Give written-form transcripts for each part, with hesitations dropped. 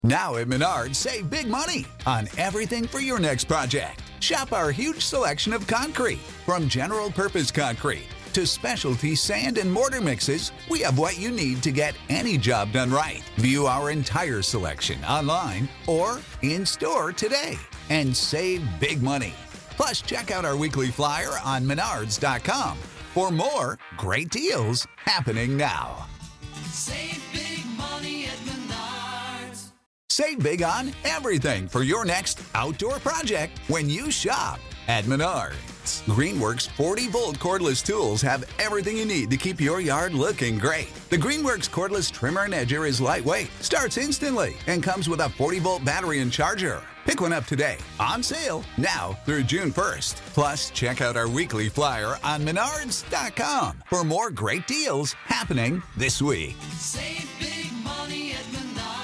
Now at Menards, save big money on everything for your next project. Shop our huge selection of concrete, from general purpose concrete to specialty sand and mortar mixes. We have what you need to get any job done right. View our entire selection online or in store today and save big money. Plus, check out our weekly flyer on menards.com for more great deals happening now. Save big money at Menards. Save big on everything for your next outdoor project when you shop at Menards. Greenworks 40-volt cordless tools have everything you need to keep your yard looking great. The Greenworks cordless trimmer and edger is lightweight, starts instantly, and comes with a 40-volt battery and charger. Pick one up today. On sale now through June 1st. Plus, check out our weekly flyer on menards.com for more great deals happening this week. Save big money at Menards.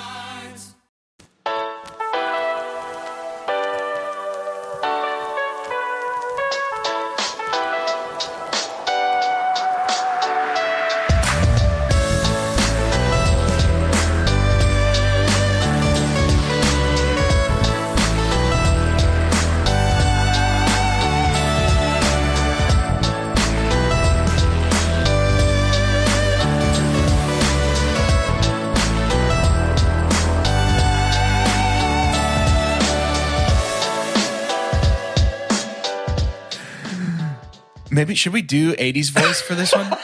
Maybe should we do 80s voice for this one?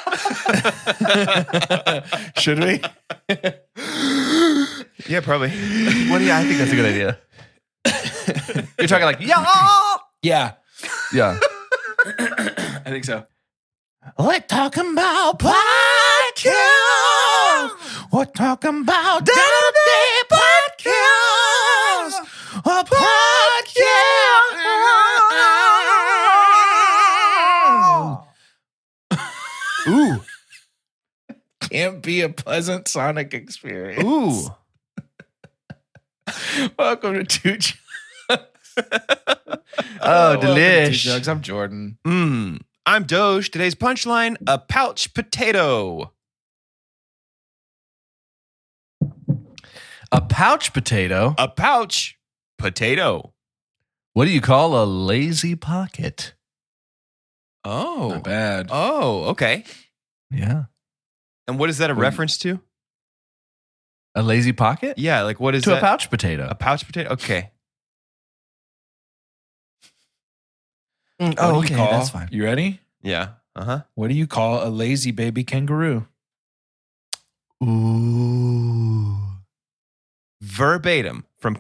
Should we? Yeah, probably. I think that's a good idea. You're talking like, yeah. Yeah. Yeah. I think so. We're talking about podcast. We're talking about day podcast. A podcast. Ooh. Can't be a pleasant sonic experience. Ooh. Welcome to Two Jugs. Oh, Welcome to Two delish. Jugs. I'm Jordan. I'm Doge. Today's punchline, a pouch potato. A pouch potato. A pouch potato. What do you call a lazy pocket? Oh. Not bad. Oh, okay. Yeah. And what is that a reference to? A lazy pocket? Yeah, like what is To that? a pouch potato. A pouch potato? Okay. What Oh, do okay. you call, That's fine. You ready? Yeah. Uh-huh. What do you call a lazy baby kangaroo? Ooh. Verbatim from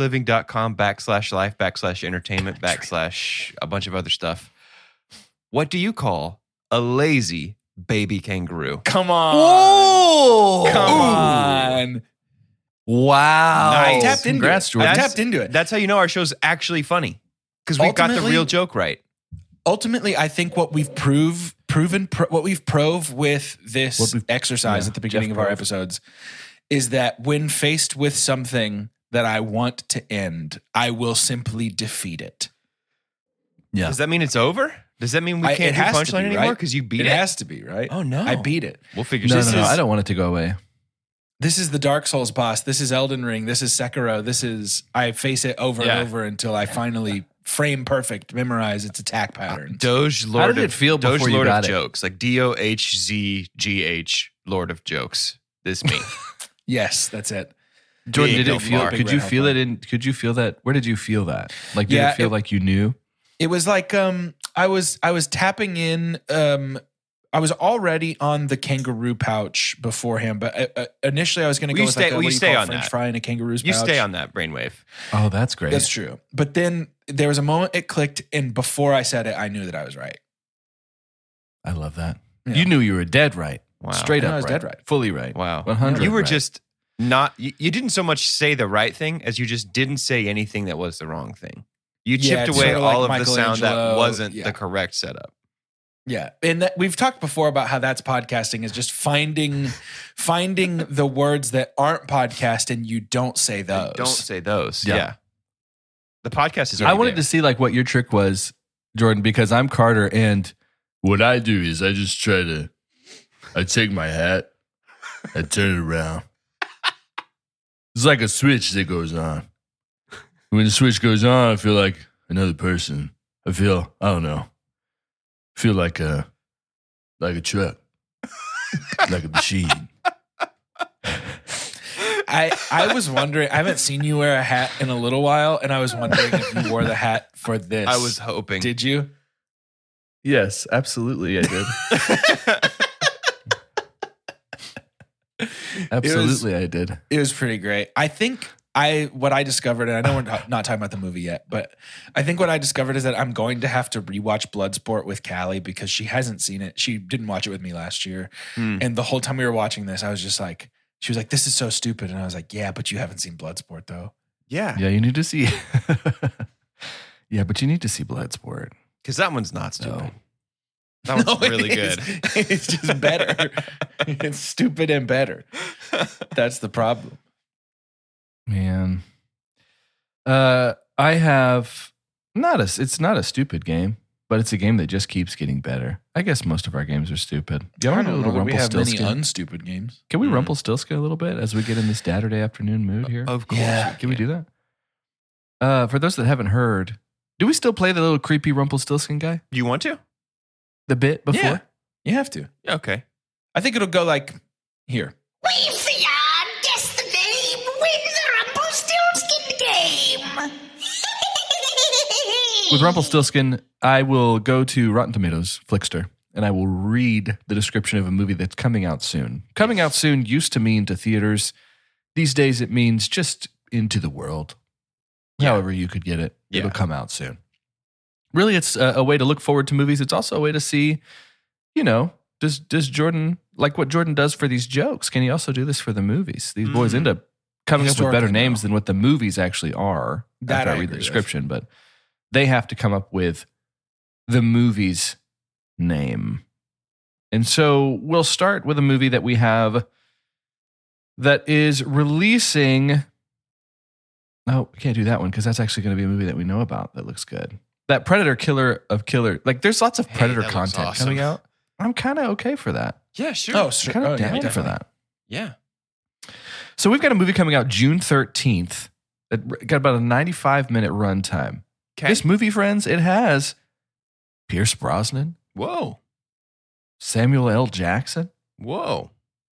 countryliving.com/life/entertainment/ a bunch of other stuff. What do you call a lazy baby kangaroo? Come on. Oh. Come on. Wow. Nice. I tapped into Congrats, it. Jordan. I tapped into it. That's how you know our show's actually funny. Because we got the Ultimately- real joke right. Ultimately, I think what we've prove with this What we've- exercise yeah, at the beginning Jeff of our Prove. episodes is that when faced with something that I want to end, I will simply defeat it. Yeah. Does that mean it's over? Does that mean we can't It do has to punchline be, anymore? right? Because you beat It it? has to be, right? Oh, no. I beat it. We'll figure No, this no, is. I don't want it to go away. This is the Dark Souls boss. This is Elden Ring. This is Sekiro. I face it over Yeah. and over until I finally frame perfect memorize its attack patterns. Doge Lord did it of feel Doge before you Lord got of it? Jokes. Like DOHZGH Lord of Jokes. This me. Yes, that's it. Jordan, Big did it old feel? mark. Could you feel it in? Could you feel that? Where did you feel that? Like, did Yeah, it feel like you knew? It was like I was tapping in. I was already on the kangaroo pouch beforehand, but initially I was going to Will go you with stay- like a, will you what do stay call on French that? fry in a kangaroo's You pouch. stay on that brainwave. Oh, that's great. That's true. But then there was a moment it clicked, and before I said it, I knew that I was right. I love that. Yeah. You knew you were dead right. Wow. Straight I up was right. dead right. Fully right. Wow. 100 You were right. just not, you didn't so much say the right thing as you just didn't say anything that was the wrong thing. You Yeah, chipped it's away sort of like all of the sound that Michelangelo. wasn't Yeah. the correct setup. Yeah, and we've talked before about how that's podcasting is just finding the words that aren't podcast, and you don't say those. Don't say those. Yeah. Yeah. The podcast is I wanted to see like what your trick was, Jordan, because I'm Carter, and what I do is I just try to, I take my hat, I turn it around, It's like a switch that goes on. When the switch goes on, I feel like another person. I don't know. I feel like a truck. Like a machine. I was wondering, I haven't seen you wear a hat in a little while, and I was wondering if you wore the hat for this. I was hoping. Did you? Yes, absolutely I did. Absolutely I did. It was pretty great. I think what I discovered, and I know we're not talking about the movie yet, but I think what I discovered is that I'm going to have to rewatch Bloodsport with Callie because she hasn't seen it. She didn't watch it with me last year. And the whole time we were watching this, I was just like, she was like, this is so stupid. And I was like, yeah, but you haven't seen Bloodsport though. Yeah. Yeah, you need to see. Yeah, but you need to see Bloodsport. Because that one's not stupid. No. That one's No, really it good. is. It's just better. It's stupid and better. That's the problem. Man. I have it's not a stupid game, but it's a game that just keeps getting better. I guess most of our games are stupid. You I want to don't do a know little that we have many Rumpelstiltskin? unstupid games. Can we Rumpelstiltskin a little bit as we get in this Saturday afternoon mood here? Of course. Yeah. Can we do that? For those that haven't heard, do we still play the little creepy Rumpelstiltskin guy? You want to? The bit before? Yeah, you have to. Yeah, okay. I think it'll go like here. We've beyond guess the name, win the Rumpelstiltskin game. With Rumpelstiltskin, I will go to Rotten Tomatoes, Flickster, and I will read the description of a movie that's coming out soon. Coming out soon used to mean to theaters. These days it means just into the world. Yeah. However you could get it. Yeah. It'll come out soon. Really, it's a way to look forward to movies. It's also a way to see, does Jordan, like what Jordan does for these jokes, can he also do this for the movies? These boys end up coming up with better Historically, names no. than what the movies actually are. That after I I read the agree with. description, but they have to come up with the movie's name. And so we'll start with a movie that we have that is releasing. No, we can't do that one because that's actually going to be a movie that we know about that looks good. That Predator Killer of Killer. Like there's lots of Predator that looks content awesome. coming out. I'm kind of okay for that. Yeah, sure. Oh, sure. Kind of Oh, yeah, down for definitely. that. Yeah. So we've got a movie coming out June 13th that got about a 95-minute runtime. Okay. This movie, friends, it has Pierce Brosnan, Whoa. Samuel L. Jackson, Whoa.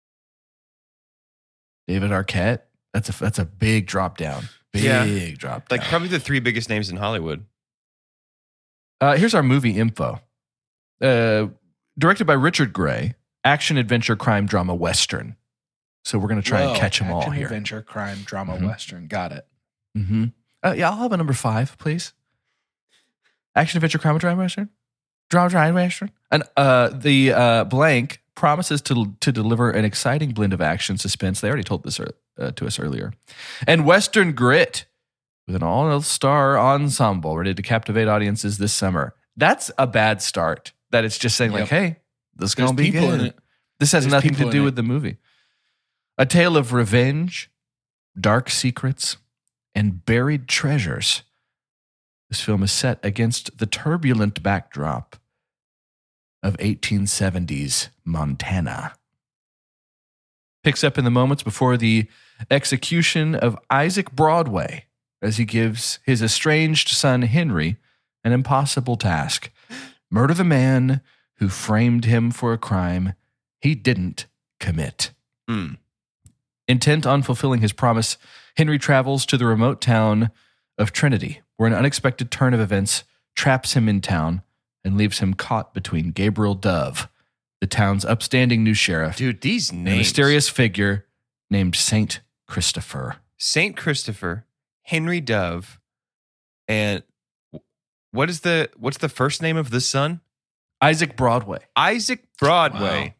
David Arquette. That's a big drop down. Big drop down. Like probably the three biggest names in Hollywood. Here's our movie info. Directed by Richard Gray, action, adventure, crime, drama, western. So we're going to try and catch them all Action, here. Adventure, crime, drama, Mhm. western. Got it. Mm-hmm. Yeah, I'll have a number 5, please. Action, adventure, crime, drama, western. Drama, western. And the blank promises to deliver an exciting blend of action, suspense. They already told this to us earlier. And western grit with an all-star ensemble ready to captivate audiences this summer. That's a bad start. That it's just saying like, Yep. hey, this is There's going to be people good. in it. This has There's nothing people to in do it. with the movie. A tale of revenge, dark secrets, and buried treasures. This film is set against the turbulent backdrop of 1870s Montana. Picks up in the moments before the execution of Isaac Broadway as he gives his estranged son Henry an impossible task: murder the man who framed him for a crime he didn't commit. Mm. Intent on fulfilling his promise, Henry travels to the remote town of Trinity, where an unexpected turn of events traps him in town and leaves him caught between Gabriel Dove, the town's upstanding new sheriff, Dude, these and a names. mysterious figure named Saint Christopher. Saint Christopher, Henry Dove, and what's the first name of the son? Isaac Broadway. Isaac Broadway.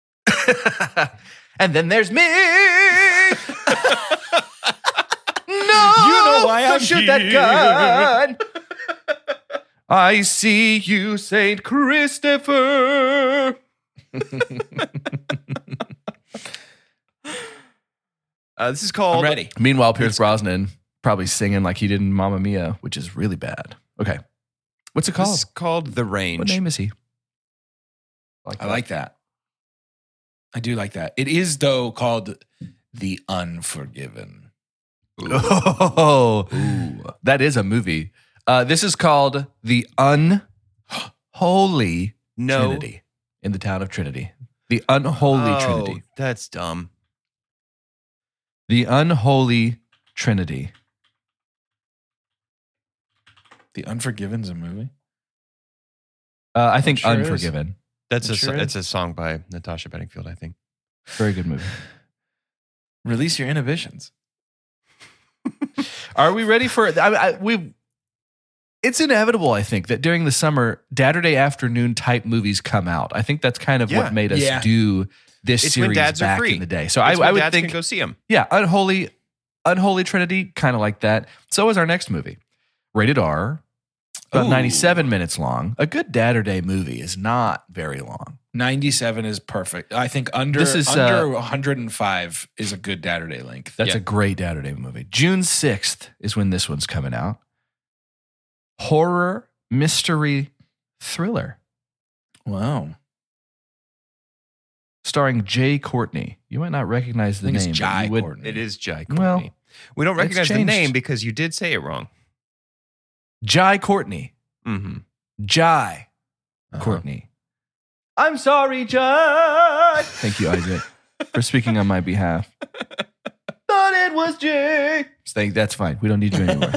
And then there's me. No, You know why don't I'm shoot here. that gun. I see you, Saint Christopher. This is called I'm ready. Meanwhile, Pierce Brosnan probably singing like he did in Mamma Mia, which is really bad. Okay, what's it This called? is called The Range. What name is he? I like that. I do like that. It is, though, called The Unforgiven. Oh, that is a movie. This is called The Unholy Trinity in the town of Trinity. The Unholy Trinity. That's dumb. The Unholy Trinity. The Unforgiven's a movie. I think sure is. Unforgiven. That's It sure it's is. a song by Natasha Bedingfield, I think. Very good movie. Release your inhibitions. Are we ready for it? It's inevitable, I think, that during the summer, Saturday afternoon type movies come out. I think that's kind of Yeah. what made us Yeah. do this It's when series dads are back free. in the day. So It's I when would dads think, can go see them. yeah, Unholy Trinity, kind of like that. So is our next movie, rated R, about Ooh. 97 minutes long. A good Saturday movie is not very long. 97 is perfect. I think under This is, 105 is a good Saturday length. That's a great Saturday movie. June 6th is when this one's coming out. Horror, mystery, thriller. Wow. Starring Jay Courtney. You might not recognize the I think name. it's but Jai you would- Courtney. It is Jai Well, Courtney. We don't it's recognize the changed. name because you did say it wrong. Jai Courtney. Mm-hmm. Jai Uh-huh. Courtney. I'm sorry, Jai. Thank you, Isaac, for speaking on my behalf. Thought it was Jay. That's fine. We don't need you anymore.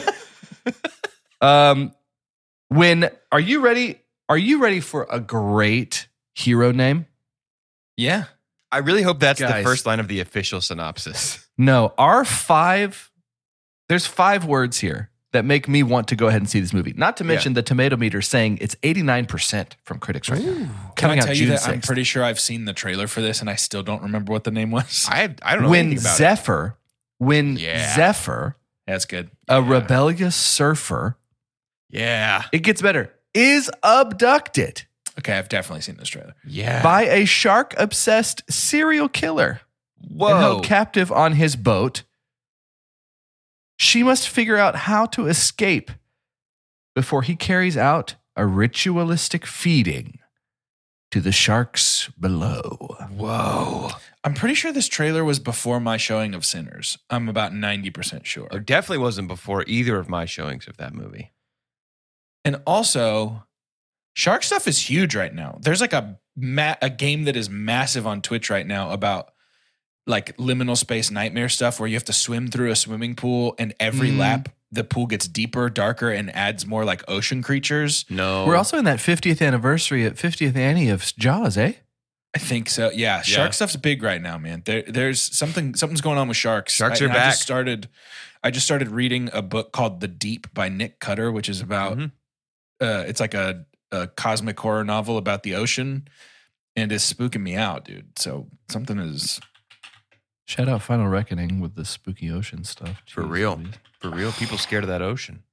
Are you ready? Are you ready for a great hero name? Yeah. I really hope that's Guys. the first line of the official synopsis. No, there's 5 words here that make me want to go ahead and see this movie. Not to mention the tomato meter saying it's 89% from critics right now. Can Coming I out tell June you that 6th. I'm pretty sure I've seen the trailer for this and I still don't remember what the name was. I don't know when anything about it. Zephyr, That's good. a rebellious surfer, Yeah. it gets better, is abducted Okay, I've definitely seen this trailer. Yeah. by a shark-obsessed serial killer and held captive on his boat. She must figure out how to escape before he carries out a ritualistic feeding to the sharks below. Whoa. I'm pretty sure this trailer was before my showing of Sinners. I'm about 90% sure. It definitely wasn't before either of my showings of that movie. And also, shark stuff is huge right now. There's like a game that is massive on Twitch right now about like liminal space nightmare stuff where you have to swim through a swimming pool and every lap the pool gets deeper, darker, and adds more like ocean creatures. No. We're also in that 50th anniversary at 50th Annie of Jaws, eh? I think so. Yeah, shark stuff's big right now, man. There's something's going on with sharks. Sharks are I back. I just started reading a book called The Deep by Nick Cutter, which is about it's like a cosmic horror novel about the ocean, and it's spooking me out, dude. So something is. Shout out Final Reckoning with the spooky ocean stuff. For Jeez real. Louise. For real. People scared of that ocean.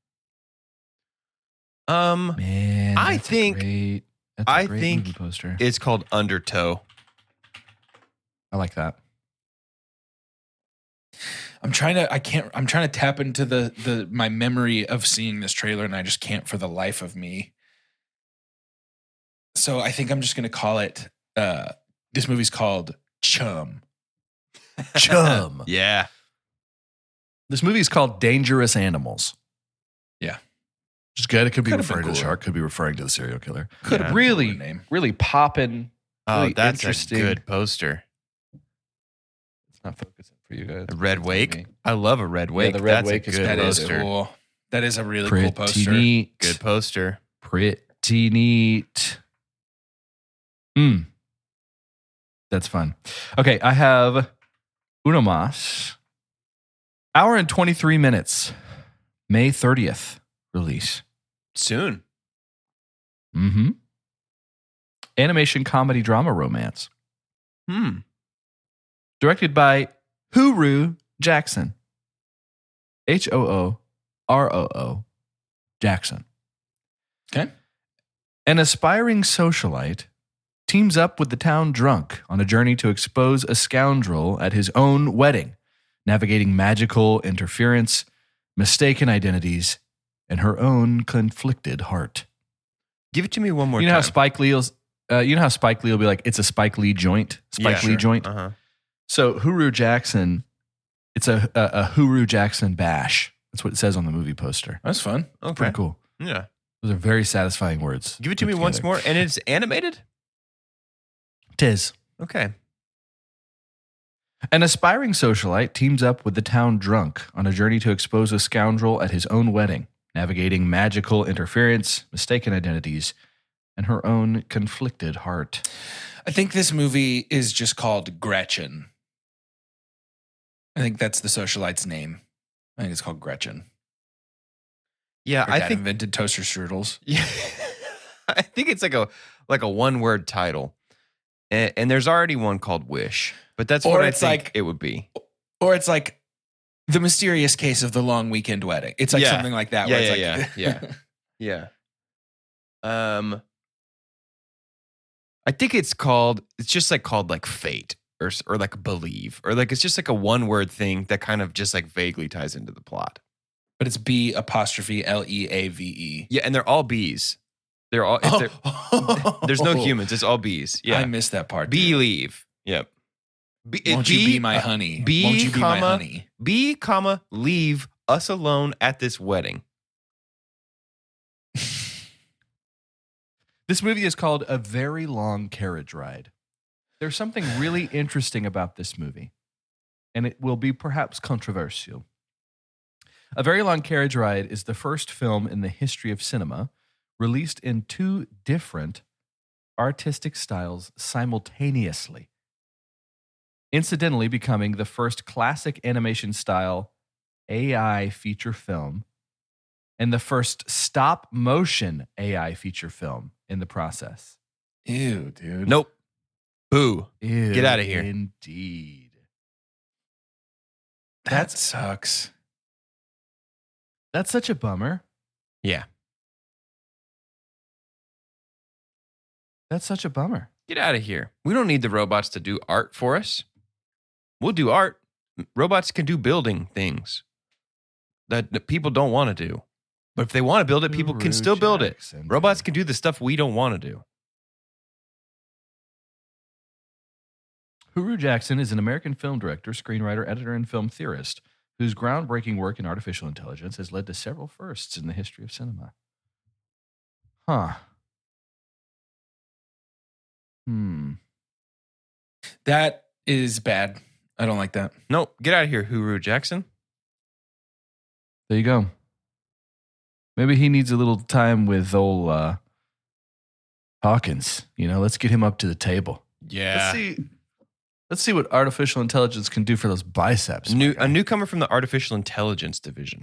Man, I that's think- a I great think movie poster. It's called Undertow. I like that. I'm trying to tap into my memory of seeing this trailer, and I just can't for the life of me. So I think I'm just gonna call it. This movie's called Chum. Chum. Yeah. This movie is called Dangerous Animals. Yeah. Which is good. It could be Could've been referring to the cooler. shark, could be referring to the serial killer. Could Yeah. have Really, name. really popping. Oh, Really that's a interesting. good poster. It's not focusing for you guys. A red It's wake. me. I love a red wake. the red that's wake a is good That is poster. cool. That is a really Pretty cool poster. neat. Good poster. Pretty neat. That's fun. Okay, I have Uno Mas. Hour and 23 minutes. May 30th release. Soon. Mm-hmm. Animation comedy drama romance. Directed by Hooroo Jackson. Hooroo Jackson. Okay. An aspiring socialite teams up with the town drunk on a journey to expose a scoundrel at his own wedding, navigating magical interference, mistaken identities, and her own conflicted heart. Give it to me one more You know time. how Spike Lee will be like, it's a Spike Lee joint. Spike Lee joint. Uh-huh. So Hooroo Jackson It's a Huru Jackson bash. That's what it says on the movie poster. That's fun. Okay. Pretty cool. Yeah. Those are very satisfying words. Give it to put me once together. more. And it's animated? Tis. Okay. An aspiring socialite teams up with the town drunk on a journey to expose a scoundrel at his own wedding, navigating magical interference, mistaken identities, and her own conflicted heart. I think this movie is just called Gretchen. I think that's the socialite's name. I think it's called Gretchen. Yeah, Her I dad think invented toaster strudels. yeah. I think it's like a one-word title. And there's already one called Wish. But that's Or what I it's think like- it would be. Or it's like The Mysterious Case of the Long Weekend Wedding. It's like Yeah. something like that. Yeah, where yeah, it's like, yeah. I think it's just like called like Fate or like Believe, or like it's just like a one-word thing that kind of just like vaguely ties into the plot. But it's B''Leave. Yeah, and they're all bees. They're all there's no humans, it's all bees. Yeah. I missed that part. dude. Believe. Yep. Won't you be my honey? B, Won't you be my comma, honey? B, comma, leave us alone at this wedding. This movie is called A Very Long Carriage Ride. There's something really interesting about this movie, and it will be perhaps controversial. A Very Long Carriage Ride is the first film in the history of cinema released in two different artistic styles simultaneously, incidentally becoming the first classic animation style AI feature film and the first stop motion AI feature film in the process. Ew, dude. Nope. Boo. Ew, Get outta here. Indeed. That sucks. That's such a bummer. Yeah. That's such a bummer. Get out of here. We don't need the robots to do art for us. We'll do art. Robots can do building things that people don't want to do. But if they want to build it, people can still build it. Jackson. Robots can do the stuff we don't want to do. Huru Jackson is an American film director, screenwriter, editor, and film theorist whose groundbreaking work in artificial intelligence has led to several firsts in the history of cinema. Huh. That is bad. I don't like that. No, get out of here, Huru Jackson. There you go. Maybe he needs a little time with old Hawkins. You know, let's get him up to the table. Yeah. Let's see what artificial intelligence can do for those biceps. A newcomer from the artificial intelligence division.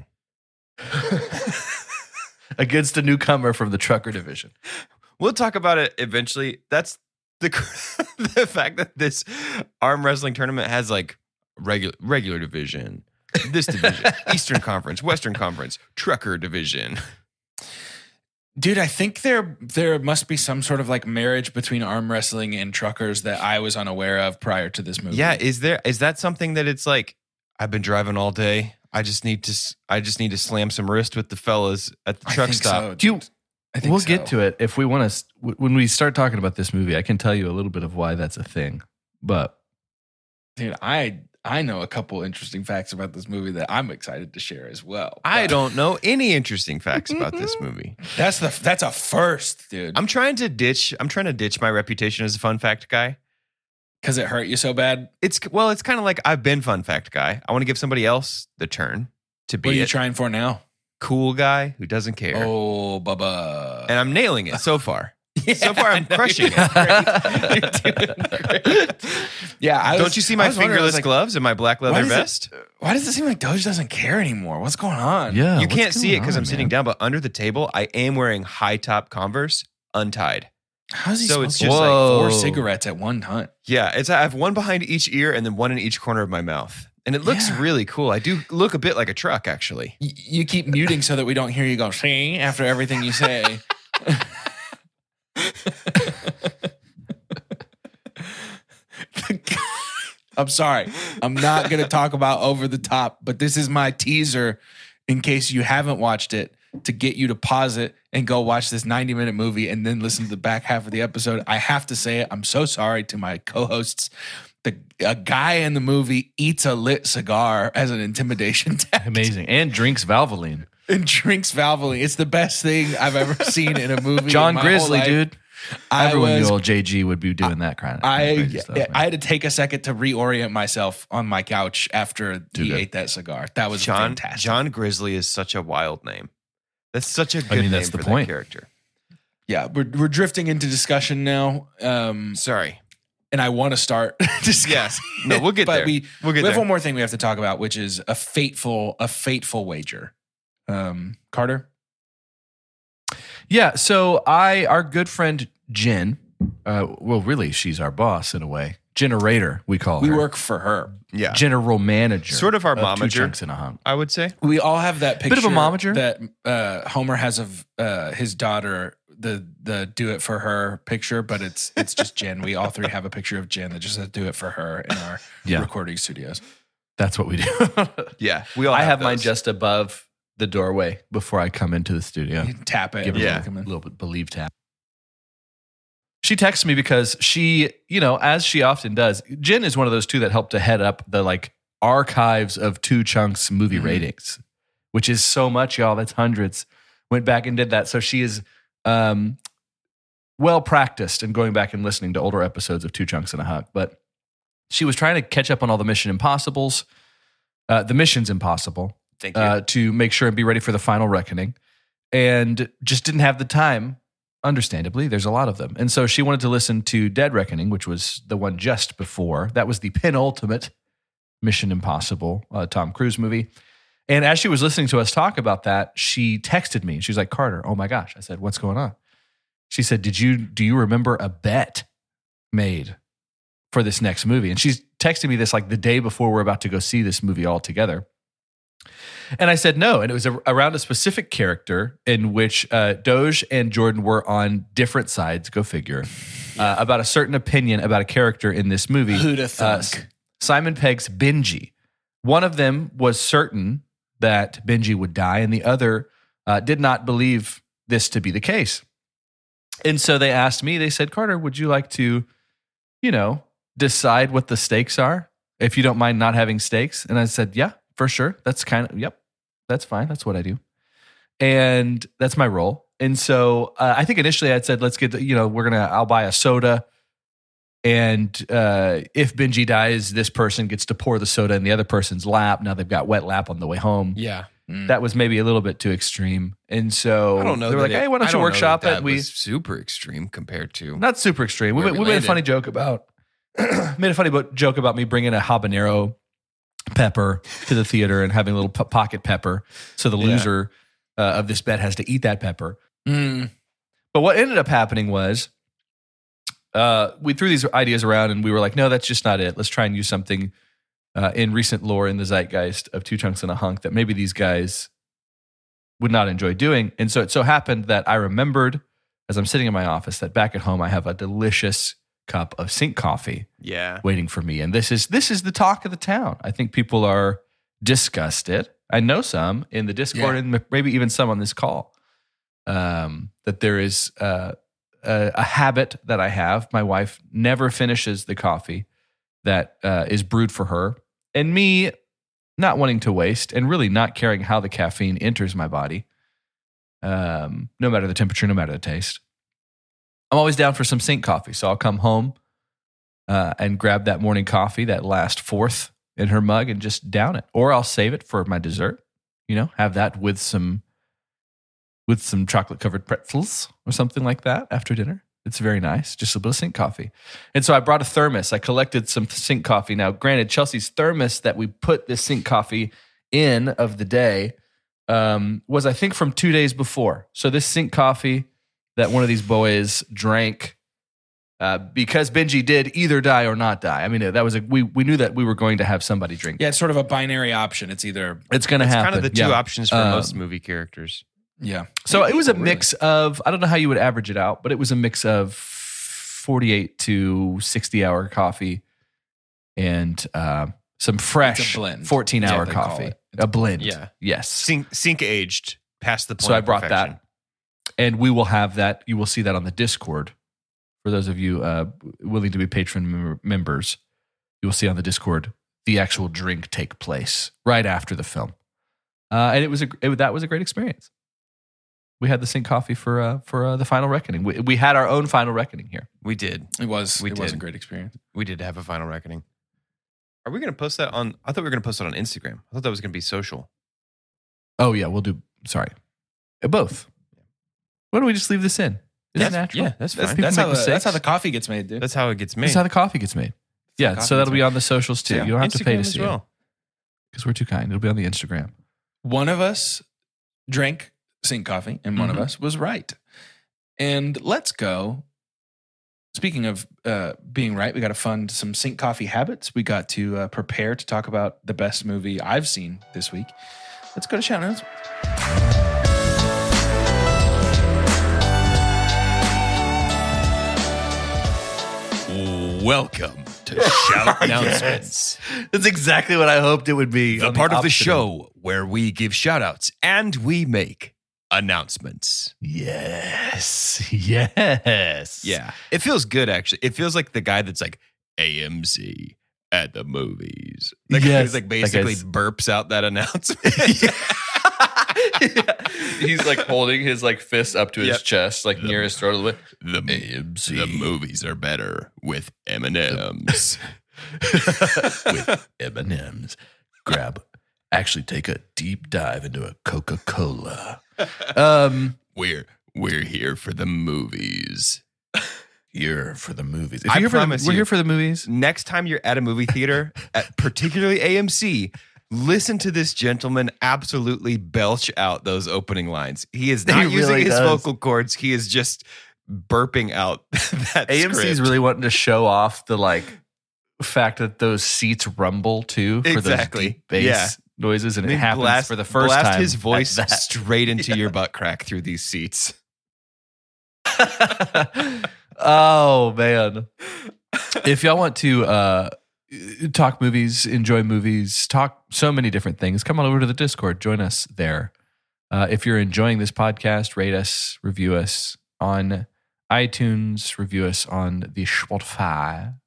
Against a newcomer from the trucker division. We'll talk about it eventually. That's the the fact that this arm wrestling tournament has like regular division, this division, Eastern Conference, Western Conference, trucker division. Dude, I think there must be some sort of like marriage between arm wrestling and truckers that I was unaware of prior to this movie. Yeah, is that something that it's like I've been driving all day. I just need to slam some wrist with the fellas at the I truck think stop. so, Do you- dude. I think We'll so. get to it if we want to. When we start talking about this movie, I can tell you a little bit of why that's a thing. But Dude, I know a couple interesting facts about this movie that I'm excited to share as well. I But don't know any interesting facts about this movie. That's a first, dude. I'm trying to ditch my reputation as a fun fact guy. Because it hurt you so bad. It's kind of like I've been fun fact guy. I want to give somebody else the turn to What are be you a trying for now? cool guy who doesn't care. Oh, Bubba. And I'm nailing it so far. Yeah, So far, I'm no, crushing you're it. great. You're doing great. Yeah, Don't you see my fingerless gloves and my black leather vest? Why does it seem like Doge doesn't care anymore? What's going on? yeah, You what's can't see going it because on, I'm sitting man? down, but under the table, I am wearing high top Converse untied. How's he So smoking it's just like Whoa. 4 cigarettes at one time? Yeah, I have one behind each ear and then one in each corner of my mouth. And it looks Yeah. really cool. I do look a bit like a truck, actually. You keep muting so that we don't hear you go, see, after everything you say. I'm sorry. I'm not going to talk about Over the Top, but this is my teaser in case you haven't watched it to get you to pause it and go watch this 90-minute movie and then listen to the back half of the episode. I have to say it. I'm so sorry to my co-hosts, a guy in the movie eats a lit cigar as an intimidation tactic. Amazing. And drinks Valvoline. And drinks Valvoline. It's the best thing I've ever seen in a movie. John in my whole Grizzly, life. dude. I Everyone was- knew old JG would be doing that kind of crazy stuff, man. I had to take a second to reorient myself on my couch after he ate that cigar. That was fantastic. John Grizzly is such a wild name. That's such a good name that's for the that point. character. Yeah, we're drifting into discussion now. Sorry. And I want to start discussing. Yes. No, we'll get but there. We We'll get have there. one more thing we have to talk about, which is a fateful wager. Carter? Yeah, so our good friend Jen, well, really, she's our boss in a way. Generator, we call We her. work for her. Yeah. General manager. Sort of our Two momager. chunks and a hunk. I would say. We all have that picture Bit of a momager. that Homer has of his daughter, the do it for her picture, but it's just Jen. We all three have a picture of Jen that just says do it for her in our Yeah. recording studios. That's what we do. Yeah. We all I have mine those. just above the doorway before I come into the studio. You tap it. Give and it Yeah. come a in. little bit believe tap. She texts me because she, as she often does, Jen is one of those two that helped to head up the like archives of Two Chunks movie ratings, which is so much, y'all. That's hundreds. Went back and did that. So she is well practiced in going back and listening to older episodes of Two Chunks and a Hunk. But she was trying to catch up on all the Mission Impossibles, the Missions Impossible, Thank you. to make sure and be ready for the final reckoning, and just didn't have the time. Understandably, there's a lot of them. And so she wanted to listen to Dead Reckoning, which was the one just before. That was the penultimate Mission Impossible Tom Cruise movie. And as she was listening to us talk about that, she texted me. She was like, Carter, oh my gosh. I said, what's going on? She said, do you remember a bet made for this next movie? And she's texting me this like the day before we're about to go see this movie all together. And I said no. And it was around a specific character in which Doge and Jordan were on different sides, go figure, about a certain opinion about a character in this movie. Who'da thunk? Simon Pegg's Benji. One of them was certain that Benji would die, and the other did not believe this to be the case. And so they asked me, they said, Carter, would you like to, decide what the stakes are? If you don't mind not having stakes? And I said, yeah, for sure. That's yep, that's fine. That's what I do. And that's my role. And so I think initially I'd said, let's get, I'll buy a soda. And if Benji dies, this person gets to pour the soda in the other person's lap. Now they've got wet lap on the way home. Yeah. That was maybe a little bit too extreme. And so I don't know. they were like, hey, why don't you workshop it? We super extreme compared to. Not super extreme. We Where we made a landed. funny joke about joke about me bringing a habanero pepper to the theater and having a little pocket pepper. So the loser of this bet has to eat that pepper. But what ended up happening was we threw these ideas around and we were like, no, that's just not it. Let's try and use something in recent lore in the zeitgeist of Two Chunks and a Hunk that maybe these guys would not enjoy doing. And so it so happened that I remembered as I'm sitting in my office that back at home I have a delicious cup of Sync coffee Yeah. waiting for me. And this is the talk of the town. I think people are disgusted. I know some in the Discord and maybe even some on this call that there is a habit that I have. My wife never finishes the coffee that is brewed for her. And me not wanting to waste and really not caring how the caffeine enters my body, no matter the temperature, no matter the taste. I'm always down for some Sync coffee. So I'll come home and grab that morning coffee, that last fourth in her mug, and just down it. Or I'll save it for my dessert, have that with some chocolate covered pretzels or something like that after dinner. It's very nice. Just a little Sync coffee. And so I brought a thermos. I collected some Sync coffee. Now, granted, Chelsea's thermos that we put this Sync coffee in of the day was, I think, from 2 days before. So this Sync coffee that one of these boys drank because Benji did either die or not die. I mean, that was we knew that we were going to have somebody drink. Yeah, it's sort of a binary option. It's either It's going to happen. Kind of the two Yeah. options for most movie characters. yeah. So it was a mix of, I don't know how you would average it out, but it was a mix of 48 to 60 hour coffee and some fresh It's a blend. 14-hour Yeah, they call coffee. it. A blend. Yeah. Yes. Sync aged past the point. So I of brought perfection. that. And we will have that. You will see that on the Discord. For those of you willing to be patron members, you will see on the Discord the actual drink take place right after the film. And that was a great experience. We had the Sync Coffee for the Final Reckoning. We had our own Final Reckoning here. We did. It was We a did. great experience. We did have a Final Reckoning. Are we going to post that on? I thought we were going to post it on Instagram. I thought that was going to be social. Oh yeah, we'll do. Sorry, both. Why don't we just leave this in? Is Yeah, it natural? yeah, that's fine. People That's make how, mistakes. that's how the coffee gets made, dude. That's how it gets made. That's how the coffee gets made. Yeah, coffee so that'll gets be made. on the socials too. Yeah, You don't have to pay Instagram to as see it well. because we're too kind. It'll be on the Instagram. One of us drank Sync Coffee, and one of us was right. And let's go. Speaking of being right, we got to fund some Sync Coffee habits. We got to prepare to talk about the best movie I've seen this week. Let's go to shout outs. Welcome to Shout Announcements, That's exactly what I hoped it would be. the part of the show where we give shout outs and we make announcements. Yes. Yes. Yeah. It feels good, actually. It feels like the guy that's like AMC at the movies. Like, Yes. he's like That basically guy's- burps out that announcement. He's like holding his like fist up to his Yep. chest, like near his throat. The AMC. The movies are better with M&Ms. With M&Ms. Actually take a deep dive into a Coca-Cola. We're here for the movies. Here for the movies. I promise we're you. here for the movies. Next time you're at a movie theater, at particularly AMC, listen to this gentleman absolutely belch out those opening lines. He is not He using really his does. vocal cords. He is just burping out that AMC's script. really wanting to show off the like fact that those seats rumble too for Exactly. those deep bass Yeah. noises, and I it mean, happens for the first blast time. his voice at that. straight into your butt crack through these seats. Oh man. If y'all want to talk movies, enjoy movies, talk so many different things, come on over to the Discord, join us there. If you're enjoying this podcast, rate us, review us on iTunes, review us on the Spotify.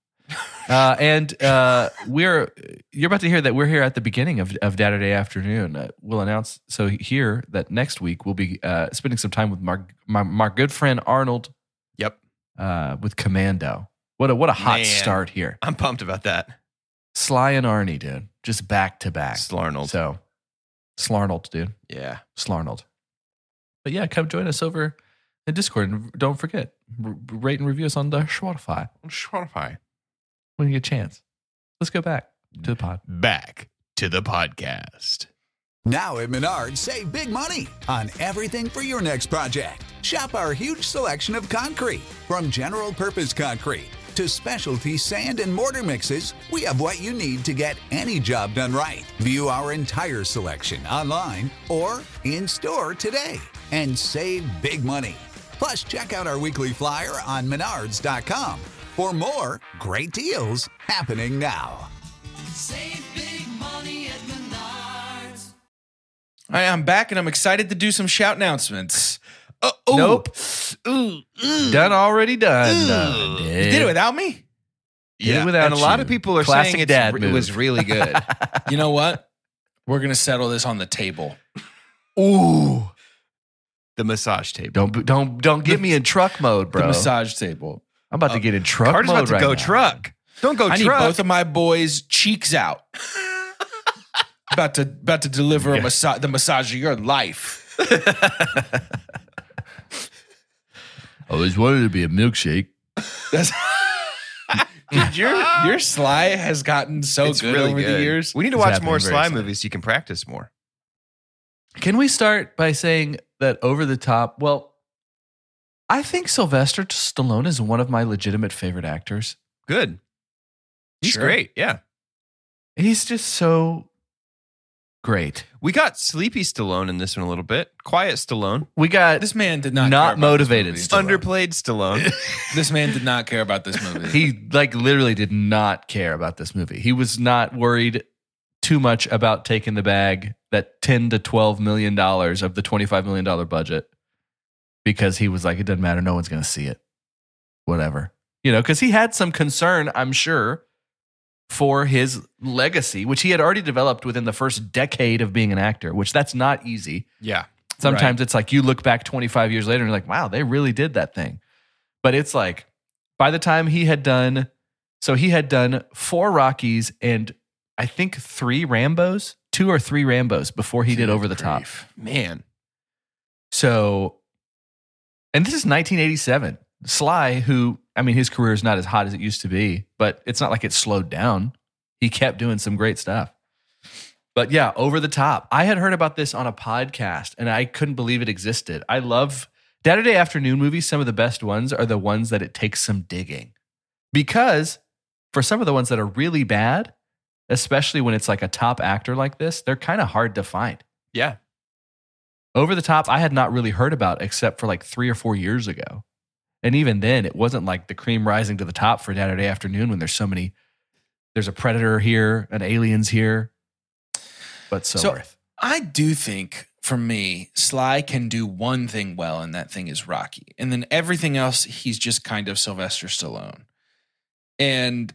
You're about to hear that we're here at the beginning of Saturday afternoon. We'll announce here that next week we'll be spending some time with my good friend Arnold. Yep. With Commando. What a hot Man. start here. I'm pumped about that. Sly and Arnie, dude, just back to back. Slarnold. So Slarnold, dude, Yeah. Slarnold. But yeah, come join us over in Discord, and don't forget rate and review us on the Spotify Spotify. when you get a chance. Let's go back to the pod. Back to the podcast. Now at Menards, save big money on everything for your next project. Shop our huge selection of concrete, from general purpose concrete to specialty sand and mortar mixes. We have what you need to get any job done right. View our entire selection online or in store today and save big money. Plus, check out our weekly flyer on menards.com for more great deals happening now. Save big money at Menards. All right, I'm back and I'm excited to do some shout announcements. Nope. Done already done. You did it without me? Did it without and a lot you. of people are Classic saying dad it move. was really good. You know what? We're going to settle this on the table. Ooh. The massage table. Don't get me in truck mode, bro. The massage table. I'm about to get in truck Carter's mode about to right go now. truck. Don't go I need truck. both of my boys' cheeks out. about to deliver the massage of your life. I always wanted to be a milkshake. That's Dude, your Sly has gotten so It's good really over good. the years. We need to It's watch happening more very Sly soon. movies so you can practice more. Can we start by saying that Over the Top? Well, I think Sylvester Stallone is one of my legitimate favorite actors. Good. He's Sure. great. Yeah. He's just so great. We got Sleepy Stallone in this one a little bit. Quiet Stallone. We got This man did not care not about motivated this movie. Stallone. Underplayed Stallone. This man did not care about this movie. He like literally did not care about this movie. He was not worried too much about taking the bag, that $10 to $12 million of the $25 million budget, because he was like, it doesn't matter. No one's going to see it. Whatever. You know, because he had some concern, I'm sure, for his legacy, which he had already developed within the first decade of being an actor, which that's not easy. Yeah. Sometimes it's like you look back 25 years later and you're like, wow, they really did that thing. But it's like by the time he had done 4 Rockies and I think 3 Rambos, 2 or 3 Rambos before he did Over the Top. Man. So, and this is 1987. Sly, who, I mean, his career is not as hot as it used to be, but it's not like it slowed down. He kept doing some great stuff. But yeah, Over the Top. I had heard about this on a podcast and I couldn't believe it existed. I love Saturday afternoon movies. Some of the best ones are the ones that it takes some digging. Because for some of the ones that are really bad, especially when it's like a top actor like this, they're kind of hard to find. Yeah. Over the Top, I had not really heard about except for like 3 or 4 years ago. And even then, it wasn't like the cream rising to the top for Saturday afternoon when there's so many. There's a Predator here, an Aliens here. But so worth. I do think, for me, Sly can do one thing well, and that thing is Rocky. And then everything else, he's just kind of Sylvester Stallone. And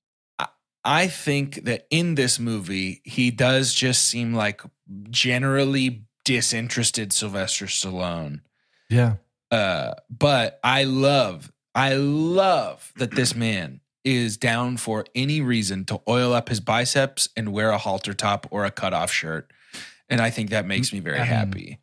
I think that in this movie, he does just seem like generally disinterested Sylvester Stallone. Yeah. But I love that this man is down for any reason to oil up his biceps and wear a halter top or a cutoff shirt. And I think that makes me very happy.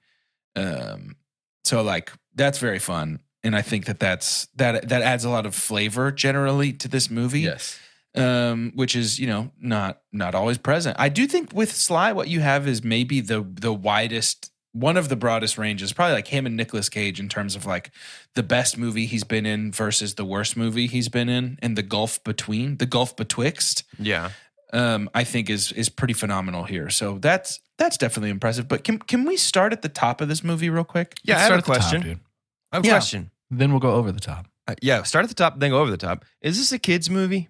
So like, that's very fun. And I think that that adds a lot of flavor generally to this movie. Yes. Which is, not always present. I do think with Sly, what you have is maybe the widest, one of the broadest ranges, probably like him and Nicolas Cage in terms of like the best movie he's been in versus the worst movie he's been in, and the gulf betwixt. Yeah. I think is pretty phenomenal here. So that's definitely impressive. But can we start at the top of this movie real quick? Yeah, I have a question. I have a question. Then we'll go over the top. Start at the top, then go over the top. Is this a kid's movie?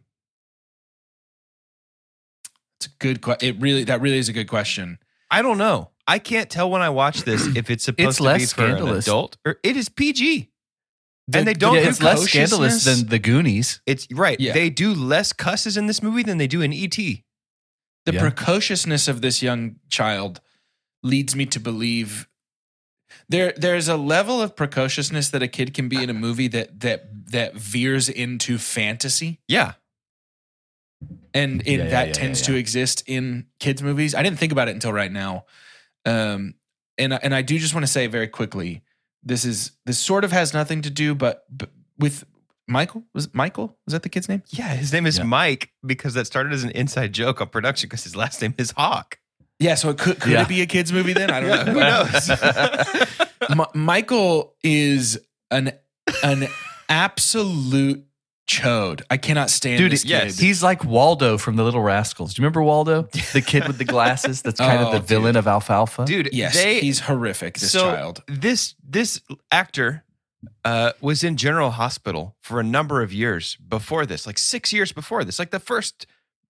It's a good question. That really is a good question. I don't know. I can't tell when I watch this if it's supposed to be less for an scandalous. adult or it is PG. And they don't do It's less scandalous precociousness. than The Goonies. It's right. Yeah. They do less cusses in this movie than they do in E.T. The Yeah. precociousness of this young child leads me to believe there's a level of precociousness that a kid can be in a movie that veers into fantasy. Yeah. And that tends to exist in kids' movies. I didn't think about it until right now. And I do just want to say very quickly, this sort of has nothing to do, but with Michael. Was that the kid's name? Yeah, his name is Mike because that started as an inside joke on production because his last name is Hawk. Yeah, so could it be a kid's movie then? I don't know. Who knows? Michael is an absolute chode. I cannot stand this kid. yes. He's like Waldo from The Little Rascals. Do you remember Waldo? The kid with the glasses that's kind of the villain of Alfalfa? Dude, Yes, he's horrific, this child. This actor was in General Hospital for a number of years before this, like 6 years before this. Like the first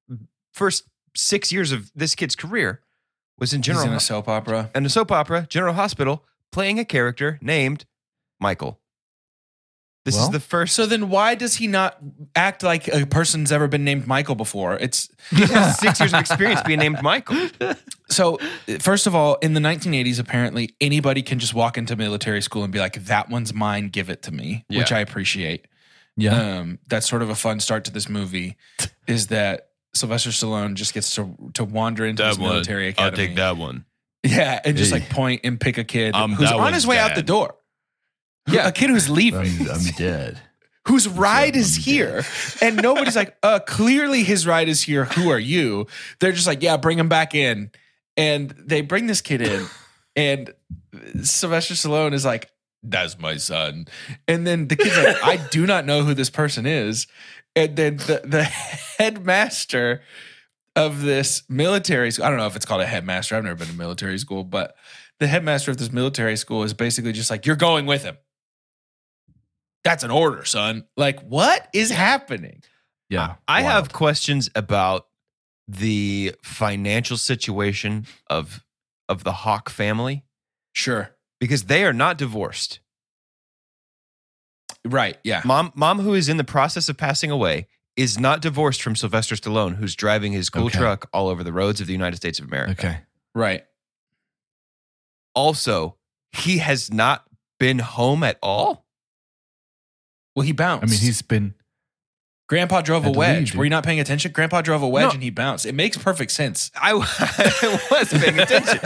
6 years of this kid's career was in He's in a soap opera. and a soap opera, General Hospital, playing a character named Michael. This is the first. So then why does he not act like a person's ever been named Michael before? He has 6 years of experience being named Michael. So first of all, in the 1980s, apparently anybody can just walk into military school and be like, that one's mine, give it to me, which I appreciate. Yeah. That's sort of a fun start to this movie, is that Sylvester Stallone just gets to wander into this military academy. I'll take that one. Yeah, and just like point and pick a kid who's that on his one's way out bad. the door. Yeah, a kid who's leaving. I'm dead. Whose ride is here. And nobody's like, clearly his ride is here. Who are you? They're just like, yeah, bring him back in. And they bring this kid in. And Sylvester Stallone is like, that's my son. And then the kid's like, I do not know who this person is. And then the headmaster of this military school, I don't know if it's called a headmaster. I've never been to military school, but the headmaster of this military school is basically just like, you're going with him. That's an order, son. Like, what is happening? Yeah. I Wild. have questions about the financial situation of the Hawk family Sure. because they are not divorced. Right. Yeah. Mom who is in the process of passing away is not divorced from Sylvester Stallone, who's driving his cool Okay. truck all over the roads of the United States of America. Okay. Right. Also, he has not been home at all. Well, he bounced. I mean, he's been. Grandpa drove a Had to wedge. leave, dude. Were you not paying attention? Grandpa drove a wedge No. and he bounced. It makes perfect sense. I was paying attention.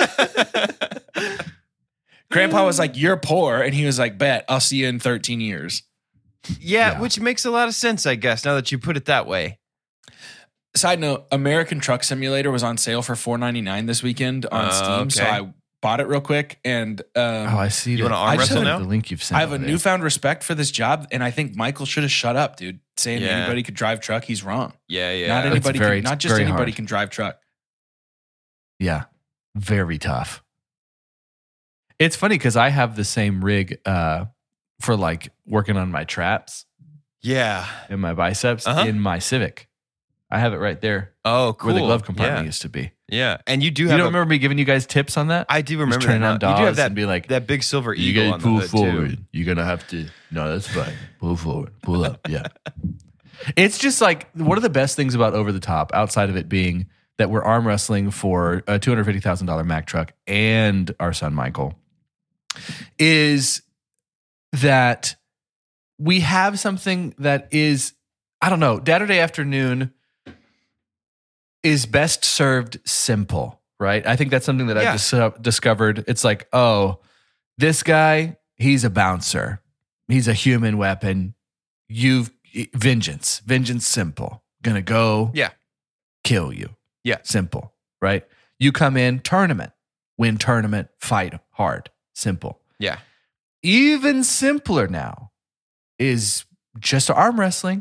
Grandpa was like, "You're poor," and he was like, "Bet I'll see you in 13 years." Yeah, which makes a lot of sense, I guess, now that you put it that way. Side note: American Truck Simulator was on sale for $4.99 this weekend on Steam, so okay. I bought it real quick. And I see. You that. wanna arm I just wrestle have now? The link you've sent. I have a over there. newfound respect for this job, and I think Michael should have shut up, dude. Saying Yeah. anybody could drive truck, he's wrong. Yeah. Not anybody, very- not just very anybody hard. can drive truck. Yeah, very tough. It's funny because I have the same rig for like working on my traps Yeah. and my biceps Uh-huh. in my Civic. I have it right there Oh, cool. where the glove compartment Yeah. used to be. Yeah. And you do You have don't remember me giving you guys tips on that? I do remember Just turn that. on You DAWs do have that and be like, that big silver you eagle gotta on the pull hood forward. too. You're gonna have to. No, that's fine. Pull forward. Pull up. Yeah. It's just like one of the best things about Over the Top, outside of it being that we're arm wrestling for a $250,000 Mack truck and our son Michael, is that we have something that is, I don't know, Saturday afternoon is best served simple, right? I think that's something that Yeah. I've just discovered. It's like, oh, this guy, he's a bouncer. He's a human weapon. Vengeance simple. Gonna go Yeah. kill you. Yeah. Simple, right? You come in, tournament, win tournament, fight hard, simple. Yeah. Even simpler now is just arm wrestling.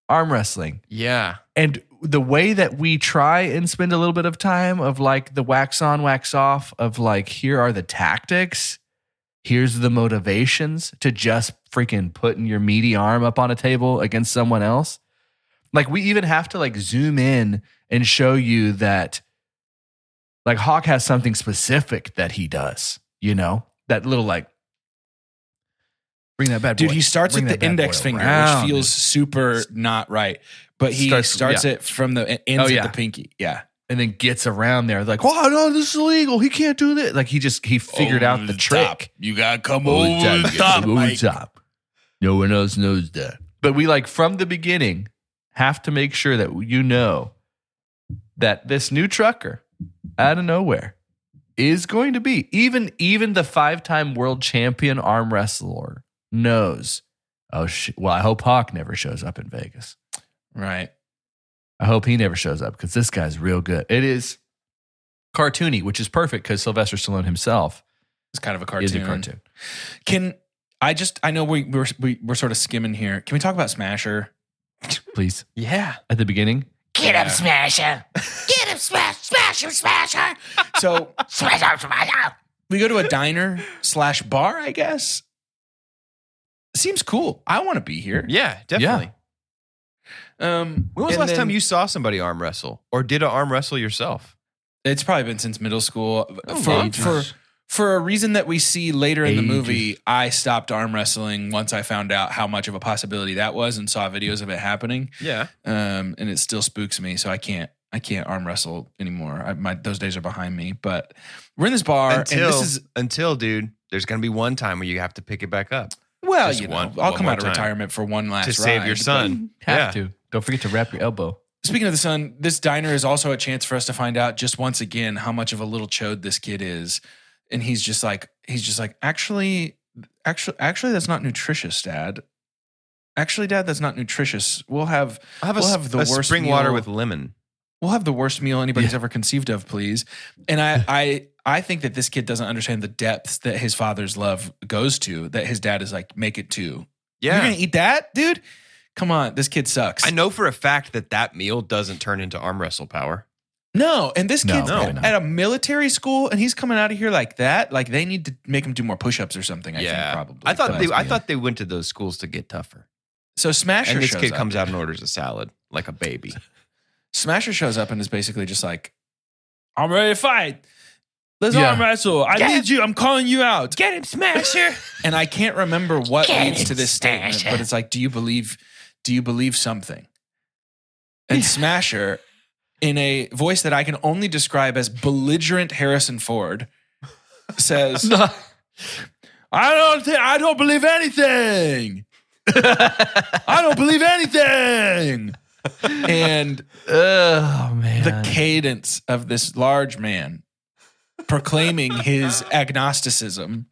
Yeah. And the way that we try and spend a little bit of time of like the wax on, wax off of like, here are the tactics, here's the motivations to just freaking putting your meaty arm up on a table against someone else. Like we even have to like zoom in and show you that like Hawk has something specific that he does, you know, that little like, bring that bad boy. Dude, he starts Bring at that the bad index boy finger, around. which feels super not right. But he starts it from the ends Oh, yeah. of the pinky. Yeah. And then gets around there like, oh no, this is illegal. He can't do this. Like he figured out the trick. You gotta come Over over the top, Mike. top. No one else knows that. But we like from the beginning have to make sure that you know that this new trucker out of nowhere is going to be even the 5-time world champion arm wrestler knows. Oh shit. Well, I hope Hawk never shows up in Vegas. Right. I hope he never shows up because this guy's real good. It is cartoony, which is perfect because Sylvester Stallone himself It's kind of a cartoon. is a cartoon. I know we're sort of skimming here. Can we talk about Smasher? Please, Yeah. at the beginning. Get him, Smasher! Get him, Smasher! So Smasher! we go to a diner / bar, I guess. Seems cool. I want to be here. Yeah, definitely. When was the last time you saw somebody arm wrestle or did an arm wrestle yourself? It's probably been since middle school. ages. For a reason that we see later in the Ages. movie, I stopped arm wrestling once I found out how much of a possibility that was and saw videos of it happening. Yeah. And it still spooks me, so I can't arm wrestle anymore. Those days are behind me. But we're in this bar, and this is Until, dude, there's going to be one time where you have to pick it back up well, just you know, one I'll come more out of time. retirement for one last to save ride, your but- son. Have to. Don't forget to wrap your elbow. Speaking of the sun, this diner is also a chance for us to find out just once again how much of a little chode this kid is. And he's just like, actually, that's not nutritious, Dad. Actually, Dad, that's not nutritious. We'll have the worst spring meal. water with lemon. We'll have the worst meal anybody's ever conceived of, please. And I think that this kid doesn't understand the depths that his father's love goes to, that his dad is like, make it two. Yeah. You're going to eat that, dude? Come on, this kid sucks. I know for a fact that meal doesn't turn into arm wrestle power. No, and this No, kid's probably not. at a military school, and he's coming out of here like that. Like they need to make him do more push-ups or something. I think probably. I But- thought they went to those schools to get tougher. so. Smasher And this shows kid up. comes out and orders a salad like a baby. Smasher shows up and is basically just like, "I'm ready to fight. Let's Yeah. arm wrestle. I need you. I'm calling you out." Get him, Smasher! And I can't remember what Get leads to him, this statement, Smasher. but it's like, do you believe something? and Smasher in a voice that I can only describe as belligerent Harrison Ford says, I don't believe anything. I don't believe anything. And Oh man. the cadence of this large man proclaiming his agnosticism.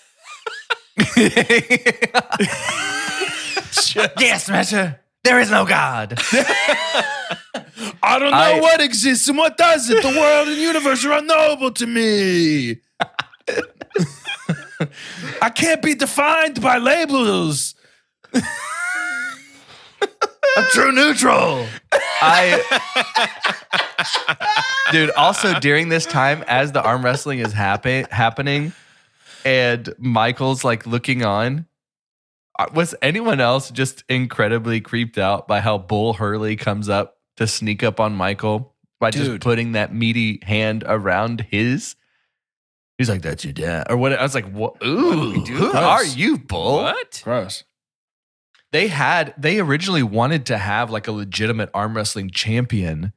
Yes, Smasher. There is no God. I don't know what exists and what doesn't. The world and universe are unknowable to me. I can't be defined by labels. A true neutral. Dude, also during this time, as the arm wrestling is happening, and Michael's like looking on, was anyone else just incredibly creeped out by how Bull Hurley comes up to sneak up on Michael by just putting that meaty hand around his? He's like, "That's your dad," or what? I was like, "What? Ooh, who are you, Bull?" What? Gross. They originally wanted to have like a legitimate arm wrestling champion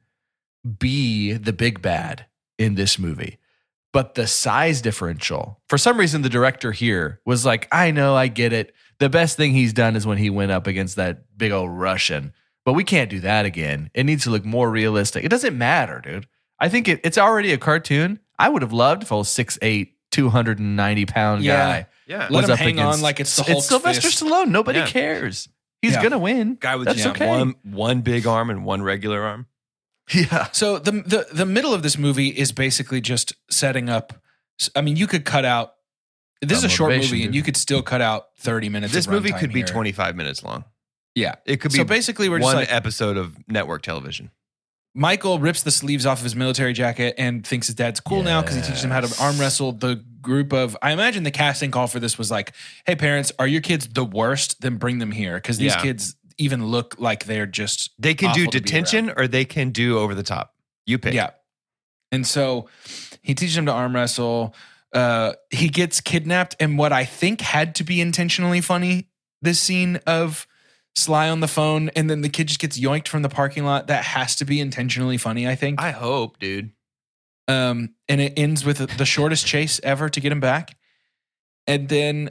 be the big bad in this movie. But the size differential, for some reason, the director here was like, I know, I get it. The best thing he's done is when he went up against that big old Russian, but we can't do that again. It needs to look more realistic. It doesn't matter, dude. I think it's already a cartoon. I would have loved if a 6'8", 290-pound guy. Yeah. Let was him up hang against- on like it's the Hulk's It's Sylvester fist. Stallone. Nobody Yeah. cares. He's Yeah. gonna win. Guy with That's just okay. one big arm and one regular arm. Yeah. So the middle of this movie is basically just setting up. I mean, you could cut out. This is a short motivation, movie, and dude. you could still cut out 30 minutes. This of movie runtime could be here. 25 minutes long. Yeah, It could be so basically we're just one like episode of network television. Michael rips the sleeves off of his military jacket and thinks his dad's cool now because he teaches him how to arm wrestle. The group of, I imagine the casting call for this was like, hey, parents, are your kids the worst? Then bring them here because these Yeah. kids even look like they're just They can do awful to be detention or they can do over the top. You pick. Yeah. And so he teaches him to arm wrestle. He gets kidnapped. And what I think had to be intentionally funny, this scene of Sly on the phone and then the kid just gets yoinked from the parking lot. That has to be intentionally funny, I think. I hope, dude. And it ends with the shortest chase ever to get him back. And then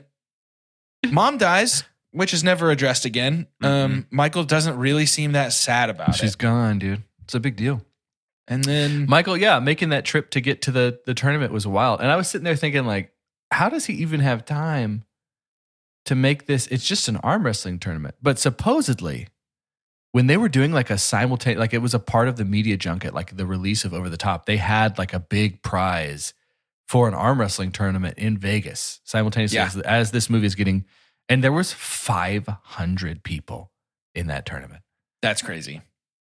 mom dies, which is never addressed again. Michael doesn't really seem that sad about She's it. gone, dude. It's a big deal. And then Michael, yeah, making that trip to get to the tournament was wild. And I was sitting there thinking, like, how does he even have time to make this? It's just an arm wrestling tournament. But supposedly, when they were doing like a simultaneous, like it was a part of the media junket, like the release of Over the Top, they had like a big prize for an arm wrestling tournament in Vegas simultaneously as this movie is getting. And there was 500 people in that tournament. that's crazy.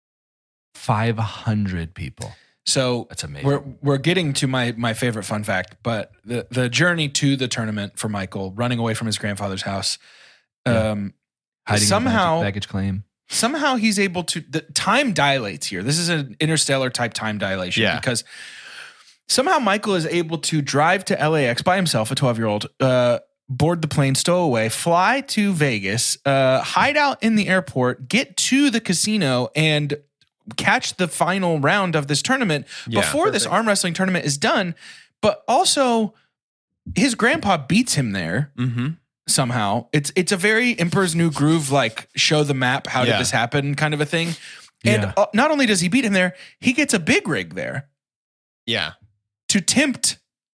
500 people. So That's amazing. we're getting to my favorite fun fact, but the journey to the tournament for Michael, running away from his grandfather's house, Hiding somehow a baggage claim. somehow he's able to. The time dilates here. This is an interstellar type time dilation because somehow Michael is able to drive to LAX by himself, a 12-year-old, board the plane, stow away, fly to Vegas, hide out in the airport, get to the casino, and catch the final round of this tournament before this arm wrestling tournament is done. But also, his grandpa beats him there somehow. It's a very Emperor's New Groove, like show the map, how did this happen kind of a thing. And not only does he beat him there, he gets a big rig there. Yeah. To tempt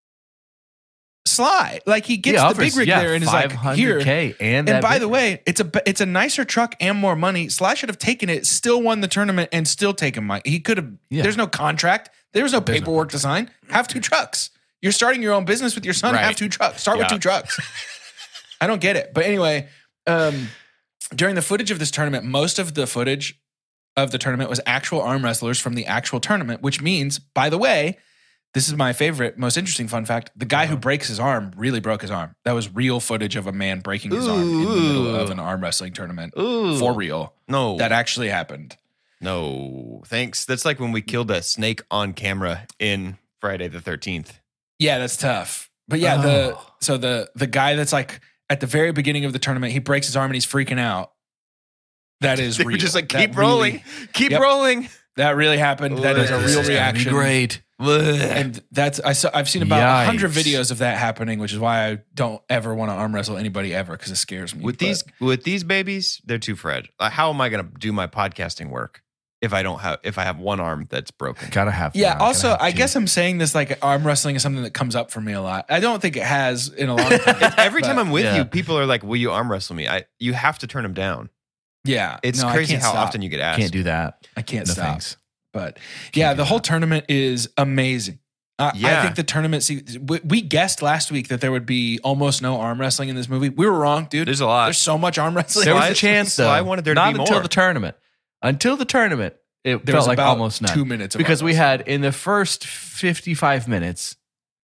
Sly. Like he gets the big rig there and is like, here. And by the way, it's a nicer truck and more money. Sly should have taken it, still won the tournament, and still taken Mike. He could have. There's no contract. There was no paperwork to sign. Have two trucks. You're starting your own business with your son. Have two trucks. Start with two trucks. I don't get it. But anyway, during the footage of this tournament, most of the footage of the tournament was actual arm wrestlers from the actual tournament, which means, by the way, this is my favorite, most interesting fun fact. The guy who breaks his arm really broke his arm. That was real footage of a man breaking his arm in the middle of an arm wrestling tournament. For real. No. That actually happened. No. Thanks. That's like when we killed a snake on camera in Friday the 13th. Yeah, that's tough. But yeah, the guy that's like at the very beginning of the tournament, he breaks his arm and he's freaking out. That is They real. were just like, That keep rolling, really- keep Yep. rolling. That really happened. That is a This real is gonna be reaction. great. And I've seen about 100 Yikes. videos of that happening, which is why I don't ever want to arm wrestle anybody ever because it scares me. With But these babies, they're too fragile. How am I going to do my podcasting work if I have one arm that's broken? Gotta have. yeah. one, gotta Also, have I two. guess I'm saying this like arm wrestling is something that comes up for me a lot. I don't think it has in a long time. Every time I'm with Yeah. you, people are like, "Will you arm wrestle me?" You have to turn them down. Yeah, It's no, I crazy can't how stop. often you get asked. can't do that. I can't No stop. thanks. But yeah, do the whole that. tournament is amazing. I Yeah. think the tournament. We guessed last week that there would be almost no arm wrestling in this movie. We were wrong, dude. There's a lot. There's so much arm wrestling. There was Sly- a chance though. Sly wanted there to Not be until more. the tournament. Until the tournament, it There felt was like about almost none. 2 minutes of because arm we wrestling. had in the first 55 minutes,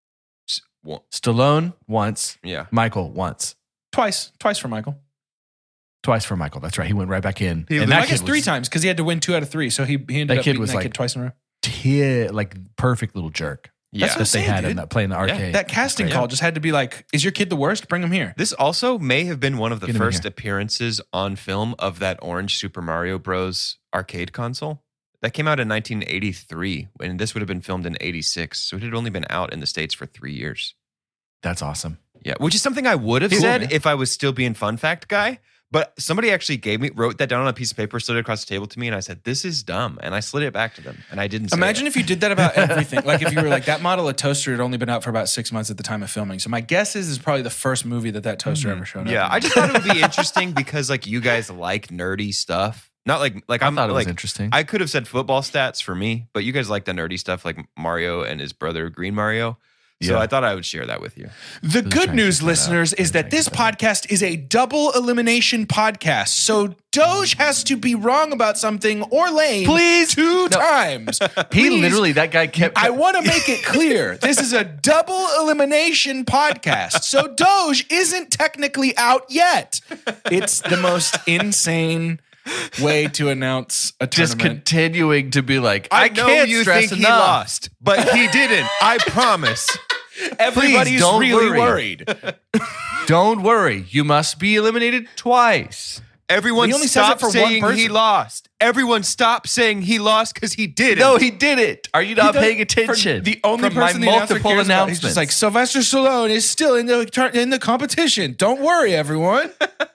Well, Stallone once, yeah. Michael once, twice for Michael. twice for Michael. That's right. He went right back in. He and was- that I guess kid 3 was times because he had to win 2 out of 3. So he ended That up kid beating was that like- kid twice in a row. like perfect little jerk Yeah. That's that they saying, had dude. in that playing the arcade. That casting Yeah. call just had to be like, "Is your kid the worst? Bring him here." This also may have been one of the Get him in first here. appearances on film of that orange Super Mario Bros. Arcade console. That came out in 1983, and this would have been filmed in 86. So it had only been out in the States for 3 years. That's awesome. Yeah, which is something I would have Cool, said man. if I was still being fun fact guy. But somebody actually wrote that down on a piece of paper, slid it across the table to me, and I said, "This is dumb." And I slid it back to them, and I didn't say Imagine it. if you did that about everything. Like if you were like, that model of toaster had only been out for about 6 months at the time of filming. So my guess is probably the first movie that toaster ever showed up. Yeah, I just thought it would be interesting because like you guys like nerdy stuff. Not like I I'm thought it was like interesting. I could have said football stats for me, but you guys like the nerdy stuff like Mario and his brother Green Mario. So Yeah. I thought I would share that with you. The Gonna good try and news, check that listeners, out. is Gonna that try this and check podcast is a double elimination podcast. So Doge has to be wrong about something or lame Please. 2 times. He Please. literally, that guy kept. I want to make it clear. This is a double elimination podcast. So Doge isn't technically out yet. It's the most insane way to announce a just tournament. continuing to be like, I I know can't you stress think he enough. lost, but he didn't. I promise. Everybody's don't really worry. worried. Don't worry, you must be eliminated twice. Everyone He only says it stop for one saying person. he lost. Everyone stop saying he lost because he didn't. No, he did it. Are you not He does- paying for attention? The only From my person the announcer multiple cares about, he's announcements. just like, Sylvester Stallone is still in the competition. Don't worry, everyone.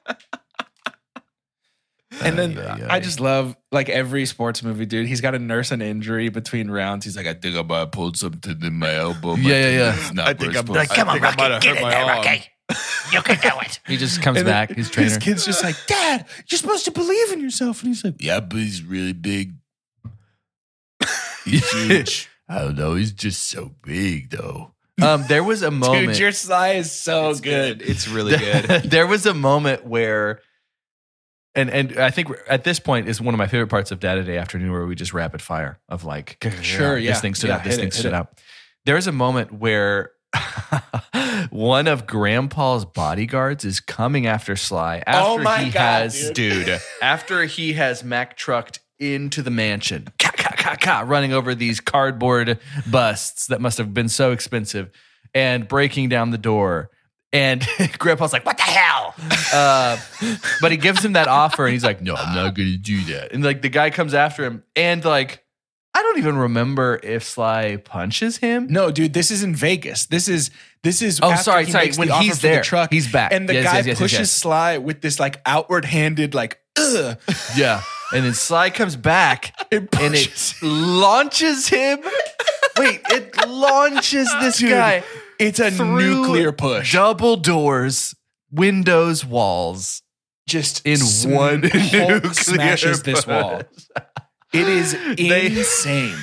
And then I just love like every sports movie, dude. He's got to nurse an injury between rounds. He's like, I think I might have pulled something in my elbow. Yeah. I think I'm like, Come on, I might have Rocky, get hurt in my there, arm. Rocky. You can do it. He just comes And then back. His trainer. His kid's just like, Dad, you're supposed to believe in yourself. And he's like, yeah, but he's really big. He's huge. I don't know. He's just so big, though. There was a moment. Dude, your Sly is so It's good. It's really good. There was a moment where, and I think at this point is one of my favorite parts of Saturday Afternoon where we just rapid fire of like, Sure, yeah. this thing stood Yeah, out, this hit thing it, stood hit it. out. There's a moment where one of Grandpa's bodyguards is coming after Sly after Oh my he God, has dude. after he has Mack trucked into the mansion, running over these cardboard busts that must have been so expensive and breaking down the door. And Grandpa's like, what the hell? But he gives him that offer and he's like, no, I'm not going to do that. And like the guy comes after him and like, I don't even remember if Sly punches him. No, dude, this is in Vegas. This is Oh, after sorry. he When makes the offer he's for the there, truck. he's back. And the Yes, guy yes, pushes yes. Sly with this like outward handed, like, ugh. Yeah. And then Sly comes back It and it pushes- launches him. Wait, it launches this Dude, guy it's a through nuclear push. double doors, windows, walls. Just in one Hulk nuclear smashes this push. wall. It is They- insane.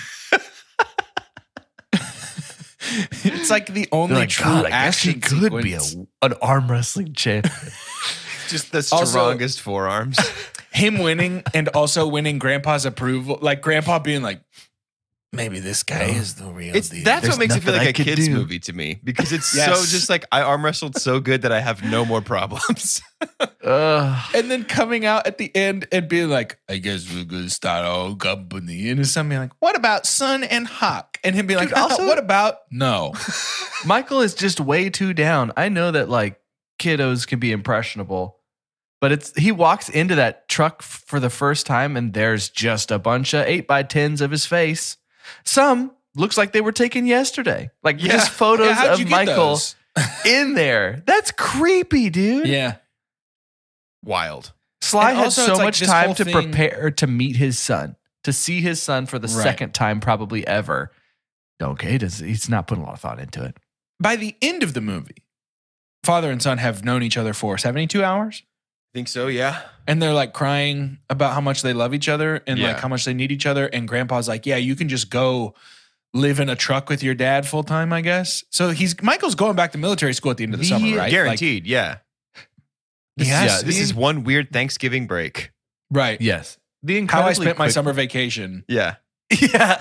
It's like the They're only like, true God, I guess he action could be sequence. an arm wrestling champion. Just the Also- strongest forearms. Him winning and also winning Grandpa's approval. Like Grandpa being like, maybe this guy is the real deal. That's There's what makes it feel nothing I like a could kid's do. movie to me because it's Yes. so just like I arm wrestled so good that I have no more problems. And then coming out at the end and being like, I guess we're going to start our own company. And it's something like, what about Son and Hawk? And him being like, Dude, also- what about no? Michael is just way too down. I know that like kiddos can be impressionable, But he walks into that truck for the first time, and there's just a bunch of 8x10s of his face. Some looks like they were taken yesterday. Like just photos how'd you of get Michael those? in there. That's creepy, dude. Yeah. Wild. Sly And had also, so it's like much this time whole to thing- prepare to meet his son, to see his son for the Right. second time probably ever. Okay, he's not putting a lot of thought into it. By the end of the movie, father and son have known each other for 72 hours. Think so, yeah. And they're like crying about how much they love each other and like Yeah. how much they need each other. And grandpa's like, yeah, you can just go live in a truck with your dad full time, I guess. So Michael's going back to military school at the end of the summer, right? Guaranteed, yeah. Like, Yeah, this is one weird Thanksgiving break. right. Yes. The How I incredibly spent my quick- summer vacation. Yeah. Yeah.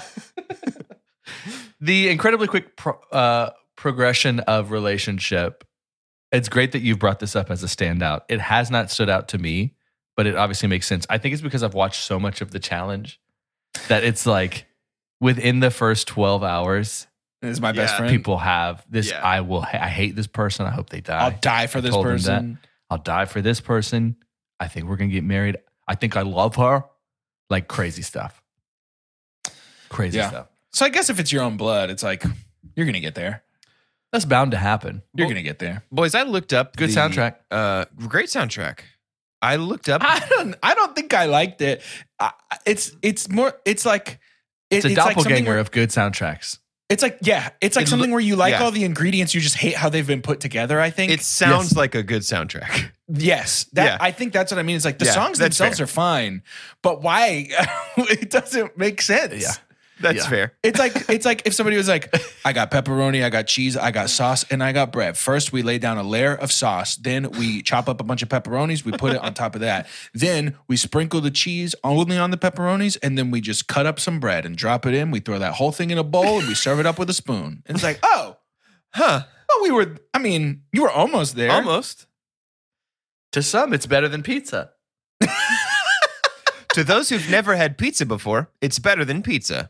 The incredibly quick progression of relationship. It's great that you've brought this up as a standout. It has not stood out to me, but it obviously makes sense. I think it's because I've watched so much of The Challenge that it's like within the first 12 hours, This is my best Yeah. friend. people have this. Yeah. I hate this person. I hope they die. I'll die for I this told him person. I'll die for this person. I think we're going to get married. I think I love her. Like crazy stuff. Crazy Yeah. stuff. So I guess if it's your own blood, it's like you're gonna get there. That's bound to happen. You're gonna get there. Boys, I looked up Good soundtrack. Great soundtrack. I looked up. I don't think I liked it. It's more. It's like It's a like something doppelganger where- of good soundtracks. It's like it's like It something loo- where you like yeah. all the ingredients, you just hate how they've been put together. I think It sounds Yes. like a good soundtrack. yes, Yeah. I think that's what I mean. It's like the Yeah, songs that's themselves fair. are fine, but why it doesn't make sense. Yeah. That's Yeah. fair. It's like if somebody was like, I got pepperoni, I got cheese, I got sauce, and I got bread. First, we lay down a layer of sauce. Then we chop up a bunch of pepperonis. We put it on top of that. Then we sprinkle the cheese only on the pepperonis, and then we just cut up some bread and drop it in. We throw that whole thing in a bowl and we serve it up with a spoon. And it's like, oh, Huh. well, you were almost there. Almost. To some, it's better than pizza. To those who've never had pizza before, it's better than pizza.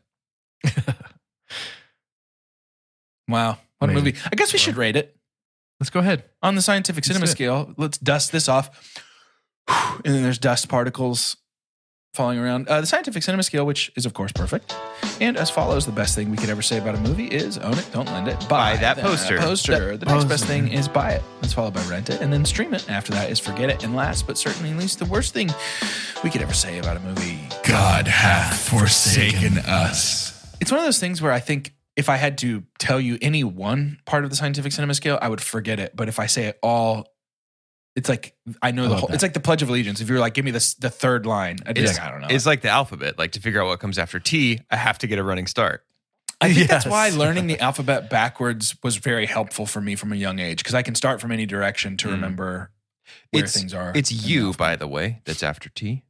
Wow, what a Amazing. movie! I guess we should rate it Let's go ahead. on the scientific cinema do it. scale. Let's dust this off, and then there's dust particles falling around. The scientific cinema scale, which is of course perfect, and as follows: the best thing we could ever say about a movie is own it, don't lend it, Buy that poster. The next best thing is buy it. That's followed by rent it, and then stream it. After that is forget it, and last but certainly least, the worst thing we could ever say about a movie: God hath forsaken us. It's one of those things where I think if I had to tell you any one part of the scientific cinema scale, I would forget it. But if I say it all, it's like I know the love whole. that. It's like the Pledge of Allegiance. If you were like, give me the third line, I'd be It's, like, I don't know. It's like the alphabet. Like to figure out what comes after T, I have to get a running start. I think that's Yes. why learning the alphabet backwards was very helpful for me from a young age because I can start from any direction to remember where things are. It's in the you, alphabet. by the way, that's after T.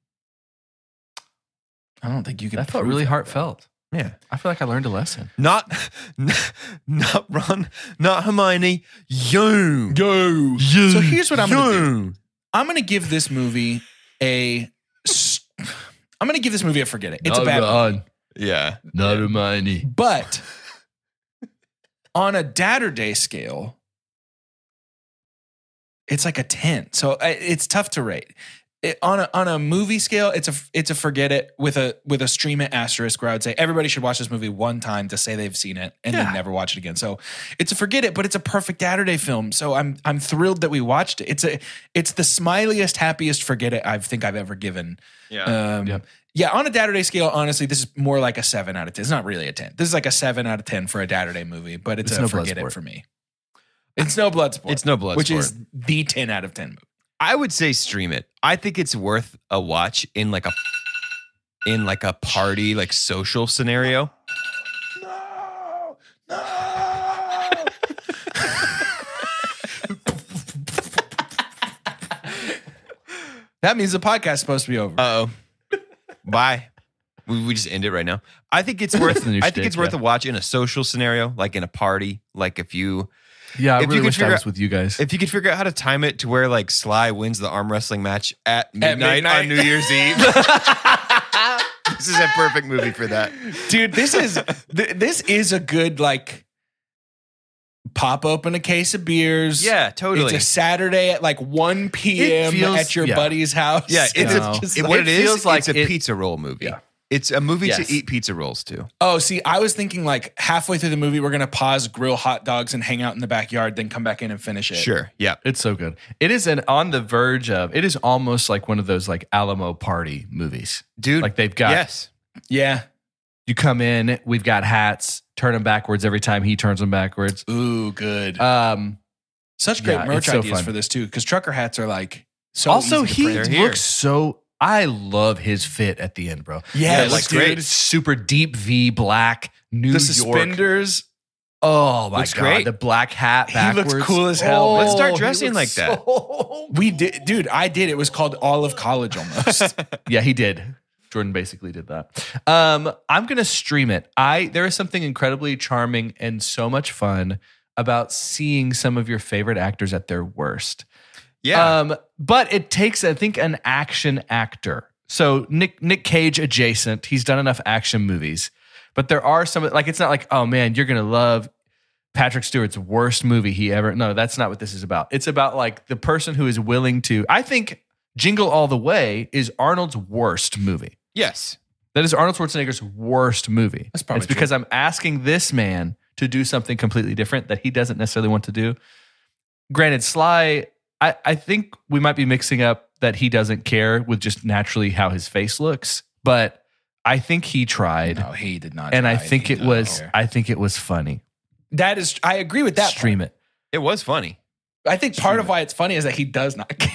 I don't think you can. That felt prove really that. heartfelt. Yeah. I feel like I learned a lesson. Not Ron, not Hermione. You. Go. So here's what I'm going to do. You. I'm going to give this movie a forget it. It's a bad movie. Yeah. Not Hermione. But on a Dadder scale, it's like a 10. So it's tough to rate. On a movie scale, it's a forget it with a stream it asterisk where I would say everybody should watch this movie one time to say they've seen it and then never watch it again. So it's a forget it, but it's a perfect Dadder film. So I'm thrilled that we watched it. It's the smiliest, happiest forget it I think I've ever given. Yeah. Yeah, on a Dadder Day scale, honestly, this is more like a 7 out of 10. It's not really a 10. This is like a 7 out of 10 for a Dadder Day movie, but it's a no forget Bloodsport. it for me. It's no Bloodsport. It's no Bloodsport. Which is the 10 out of 10 movie. I would say stream it. I think it's worth a watch in like a party, like social scenario. No! That means the podcast is supposed to be over. Uh-oh. Bye. We just end it right now. I think it's worth. That's the new I think shtick, it's worth yeah. a watch in a social scenario, like in a party. Like if you Yeah, I If you really could wish I figure was out- with you guys. if you could figure out how to time it to where like Sly wins the arm wrestling match at midnight on New Year's Eve. This is a perfect movie for that. Dude, this is a good like pop open a case of beers. Yeah, totally. It's a Saturday at like 1 p.m. feels- at your yeah. buddy's house. Yeah, it's No. what it is. feels like It's a pizza roll movie. Yeah. It's a movie Yes. to eat pizza rolls to. Oh, see, I was thinking like halfway through the movie, we're going to pause, grill hot dogs, and hang out in the backyard, then come back in and finish it. Sure. Yeah. It's so good. It is on the verge of, it is almost like one of those like Alamo party movies. Dude. Like they've got, Yes. Yeah. you come in, we've got hats, turn them backwards every time he turns them backwards. Ooh, good. Such great yeah, merch it's so ideas fun. for this too, because trucker hats are like so Also, easy to he print. They're here. looks so, I love his fit at the end, bro. Yeah, it looks dude. great. Super deep V black, New The York. suspenders. Oh my Looks God. great. The black hat He looks backwards. cool as hell. Let's start he dressing looks like that. so We did, dude. I did. It was called All of College almost. Yeah, he did. Jordan basically did that. I'm gonna stream it. There is something incredibly charming and so much fun about seeing some of your favorite actors at their worst. Yeah. But it takes, I think, an action actor. So Nick Cage adjacent. He's done enough action movies. But there are some, like, it's not like, oh man, you're gonna love Patrick Stewart's worst movie he ever. No, that's not what this is about. It's about like the person who is willing to. I think Jingle All the Way is Arnold's worst movie. yes. That is Arnold Schwarzenegger's worst movie. That's probably It's because I'm asking this man to do something completely different that he doesn't necessarily want to do. Granted, Sly, I think we might be mixing up that he doesn't care with just naturally how his face looks, but I think he tried, No, he did not. and I try. think He it did not was. care. I think it was funny. That is. I agree with that. Stream part. it. It was funny. I think part of why it's funny is that he does not care.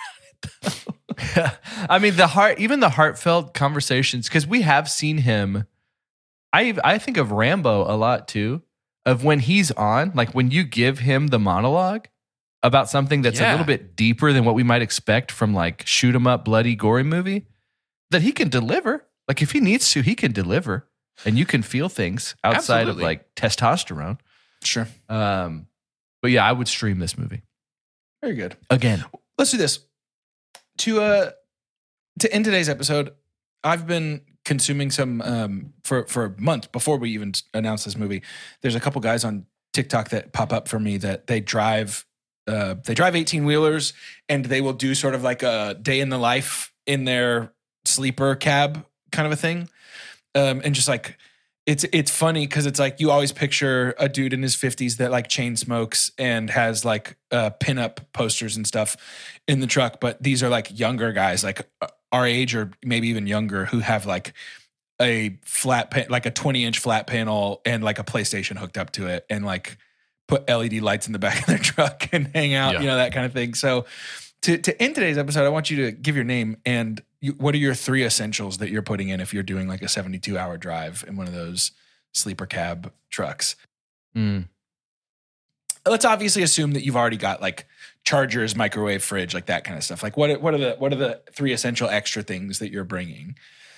I mean, even the heartfelt conversations, because we have seen him. I think of Rambo a lot too, of when he's on, like when you give him the monologue about something that's a Yeah. little bit deeper than what we might expect from like shoot 'em up, bloody, gory movie, that he can deliver. Like if he needs to, he can deliver, and you can feel things outside Absolutely. of like testosterone. Sure. But yeah, I would stream this movie Very good. again. Let's do this. To end today's episode, I've been consuming some for months before we even announced this movie. There's a couple guys on TikTok that pop up for me that they drive 18 wheelers, and they will do sort of like a day in the life in their sleeper cab kind of a thing. And just like it's funny because it's like you always picture a dude in his 50s that like chain smokes and has like pinup posters and stuff in the truck, but these are like younger guys like our age or maybe even younger who have like a like a 20-inch flat panel and like a PlayStation hooked up to it and like put LED lights in the back of their truck and hang out, Yeah. you know, that kind of thing. So to end today's episode, I want you to give your name and what are your 3 essentials that you're putting in if you're doing like a 72-hour drive in one of those sleeper cab trucks. Let's obviously assume that you've already got like chargers, microwave, fridge, like that kind of stuff. Like what are the 3 essential extra things that you're bringing?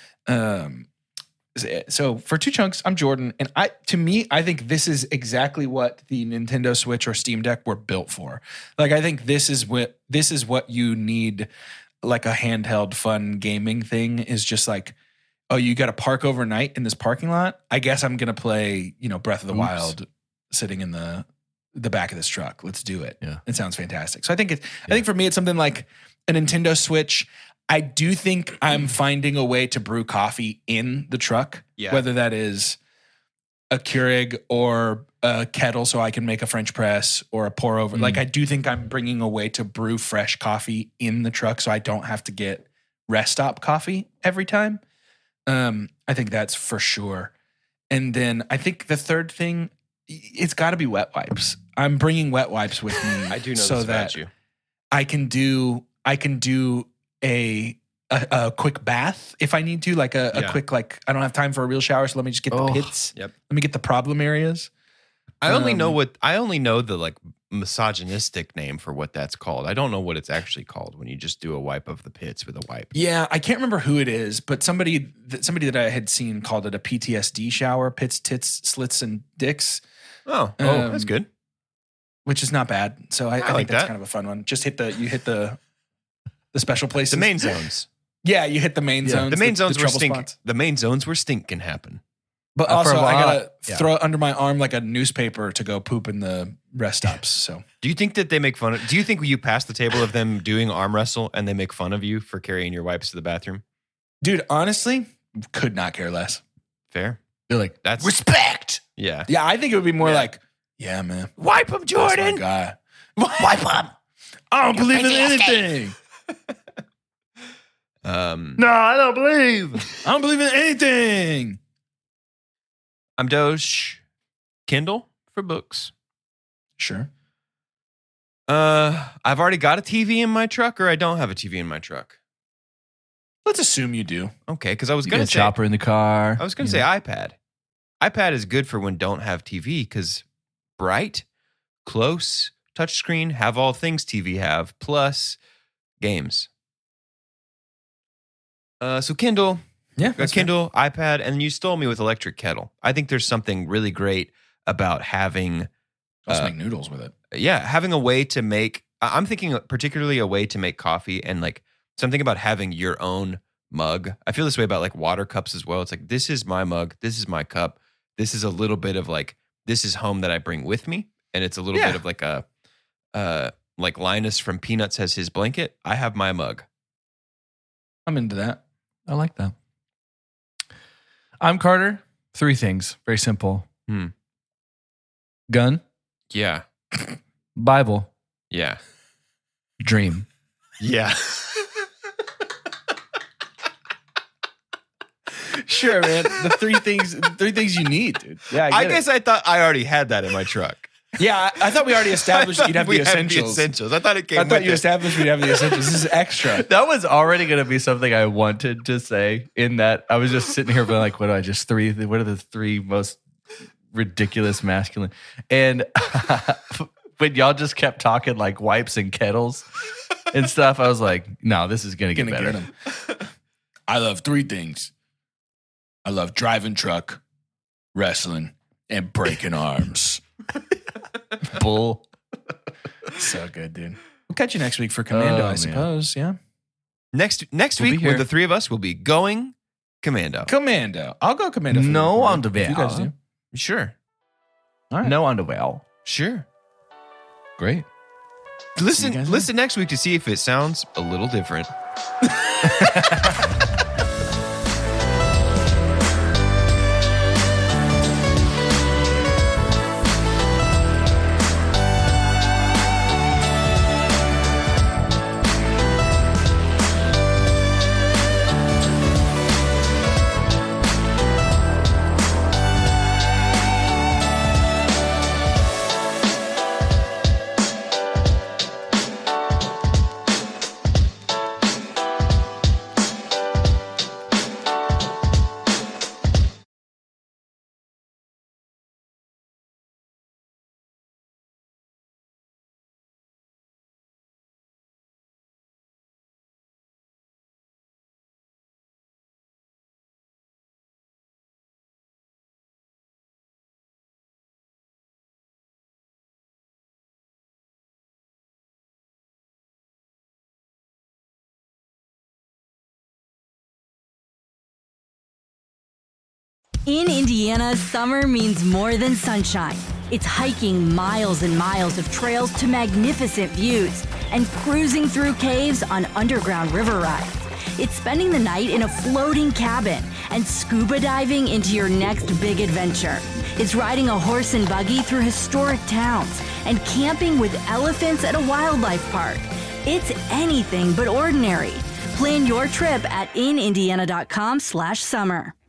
So for Two Chunks, I'm Jordan, and I think this is exactly what the Nintendo Switch or Steam Deck were built for. Like I think this is what you need, like a handheld fun gaming thing is just like, oh, you got to park overnight in this parking lot. I guess I'm gonna play, Breath of the Wild sitting in the back of this truck. Let's do it. Yeah. It sounds fantastic. So I think for me it's something like a Nintendo Switch. I do think I'm finding a way to brew coffee in the truck, Yeah. whether that is a Keurig or a kettle so I can make a French press or a pour over. Like I do think I'm bringing a way to brew fresh coffee in the truck so I don't have to get rest stop coffee every time. I think that's for sure. And then I think the third thing, it's got to be wet wipes. I'm bringing wet wipes with me. I do know so this that about you. I can do a quick bath if I need to, like a Yeah. quick, like I don't have time for a real shower, so let me just get the pits. Yep. Let me get the problem areas. I only know the like misogynistic name for what that's called. I don't know what it's actually called when you just do a wipe of the pits with a wipe. Yeah, I can't remember who it is, but somebody that I had seen called it a PTSD shower, pits, tits, slits, and dicks, Oh, that's good. which is not bad. So I like think that's that. kind of a fun one. Just hit the special places. The main zones. Yeah, you hit the main zones. The main zones where trouble stink. spots. The main zones where stink can happen. But For also, a I while, gotta yeah. throw it under my arm like a newspaper to go poop in the rest stops. So Do you think that they make fun of? Do you think you pass the table of them doing arm wrestle and they make fun of you for carrying your wipes to the bathroom? dude, honestly, could not care less. Fair. They're like, That's respect. yeah. Yeah, I think it would be more Yeah. like, yeah, man, Wipe him, that's my Jordan. guy. Wipe him. I don't believe in crazy ass anything. No, I don't believe. I don't believe in anything. I'm Doge. Kindle for books. Sure. I've already got a TV in my truck, or I don't have a TV in my truck. Let's assume you do. Okay, because I was You gonna got a say chopper in the car. I was gonna say iPad. iPad is good for when don't have TV because bright, close, touchscreen, have all things TV have, plus games. So Kindle, Yeah. a Kindle, iPad, and you stole me with electric kettle. I think there's something really great about having, Also make noodles with it. having a way to make. I'm thinking particularly a way to make coffee and like something about having your own mug. I feel this way about like water cups as well. It's like, this is my mug. This is my cup. This is a little bit of like, this is home that I bring with me. And it's a little Yeah. bit of like like Linus from Peanuts has his blanket. I have my mug. I'm into that. I like that. I'm Carter. 3 things. Very simple. Gun, Yeah. Bible, Yeah. dream. Yeah. Sure, man. The three things you need, dude. Yeah, I guess I thought I already had that in my truck. Yeah, I thought we already established you'd have We the had essentials. I thought it came I thought with you it. established we'd have the essentials. This is extra. That was already going to be something I wanted to say in that I was just sitting here being like, what are the 3 most ridiculous masculine? And when y'all just kept talking like wipes and kettles and stuff, I was like, no, this is going to get Gonna better. get 'em. I love 3 things. I love driving truck, wrestling, and breaking arms. Bull. So good, dude. We'll catch you next week for Commando, Oh, I man. suppose. Yeah. Next We'll be week, here. when the 3 of us will be going Commando. Commando. I'll go Commando. For No the- underwear. if you guys do. Sure. All right. No underwear. Sure. Great. Listen guys listen next week to see if it sounds a little different. In Indiana, summer means more than sunshine. It's hiking miles and miles of trails to magnificent views and cruising through caves on underground river rides. It's spending the night in a floating cabin and scuba diving into your next big adventure. It's riding a horse and buggy through historic towns and camping with elephants at a wildlife park. It's anything but ordinary. Plan your trip at inindiana.com/summer.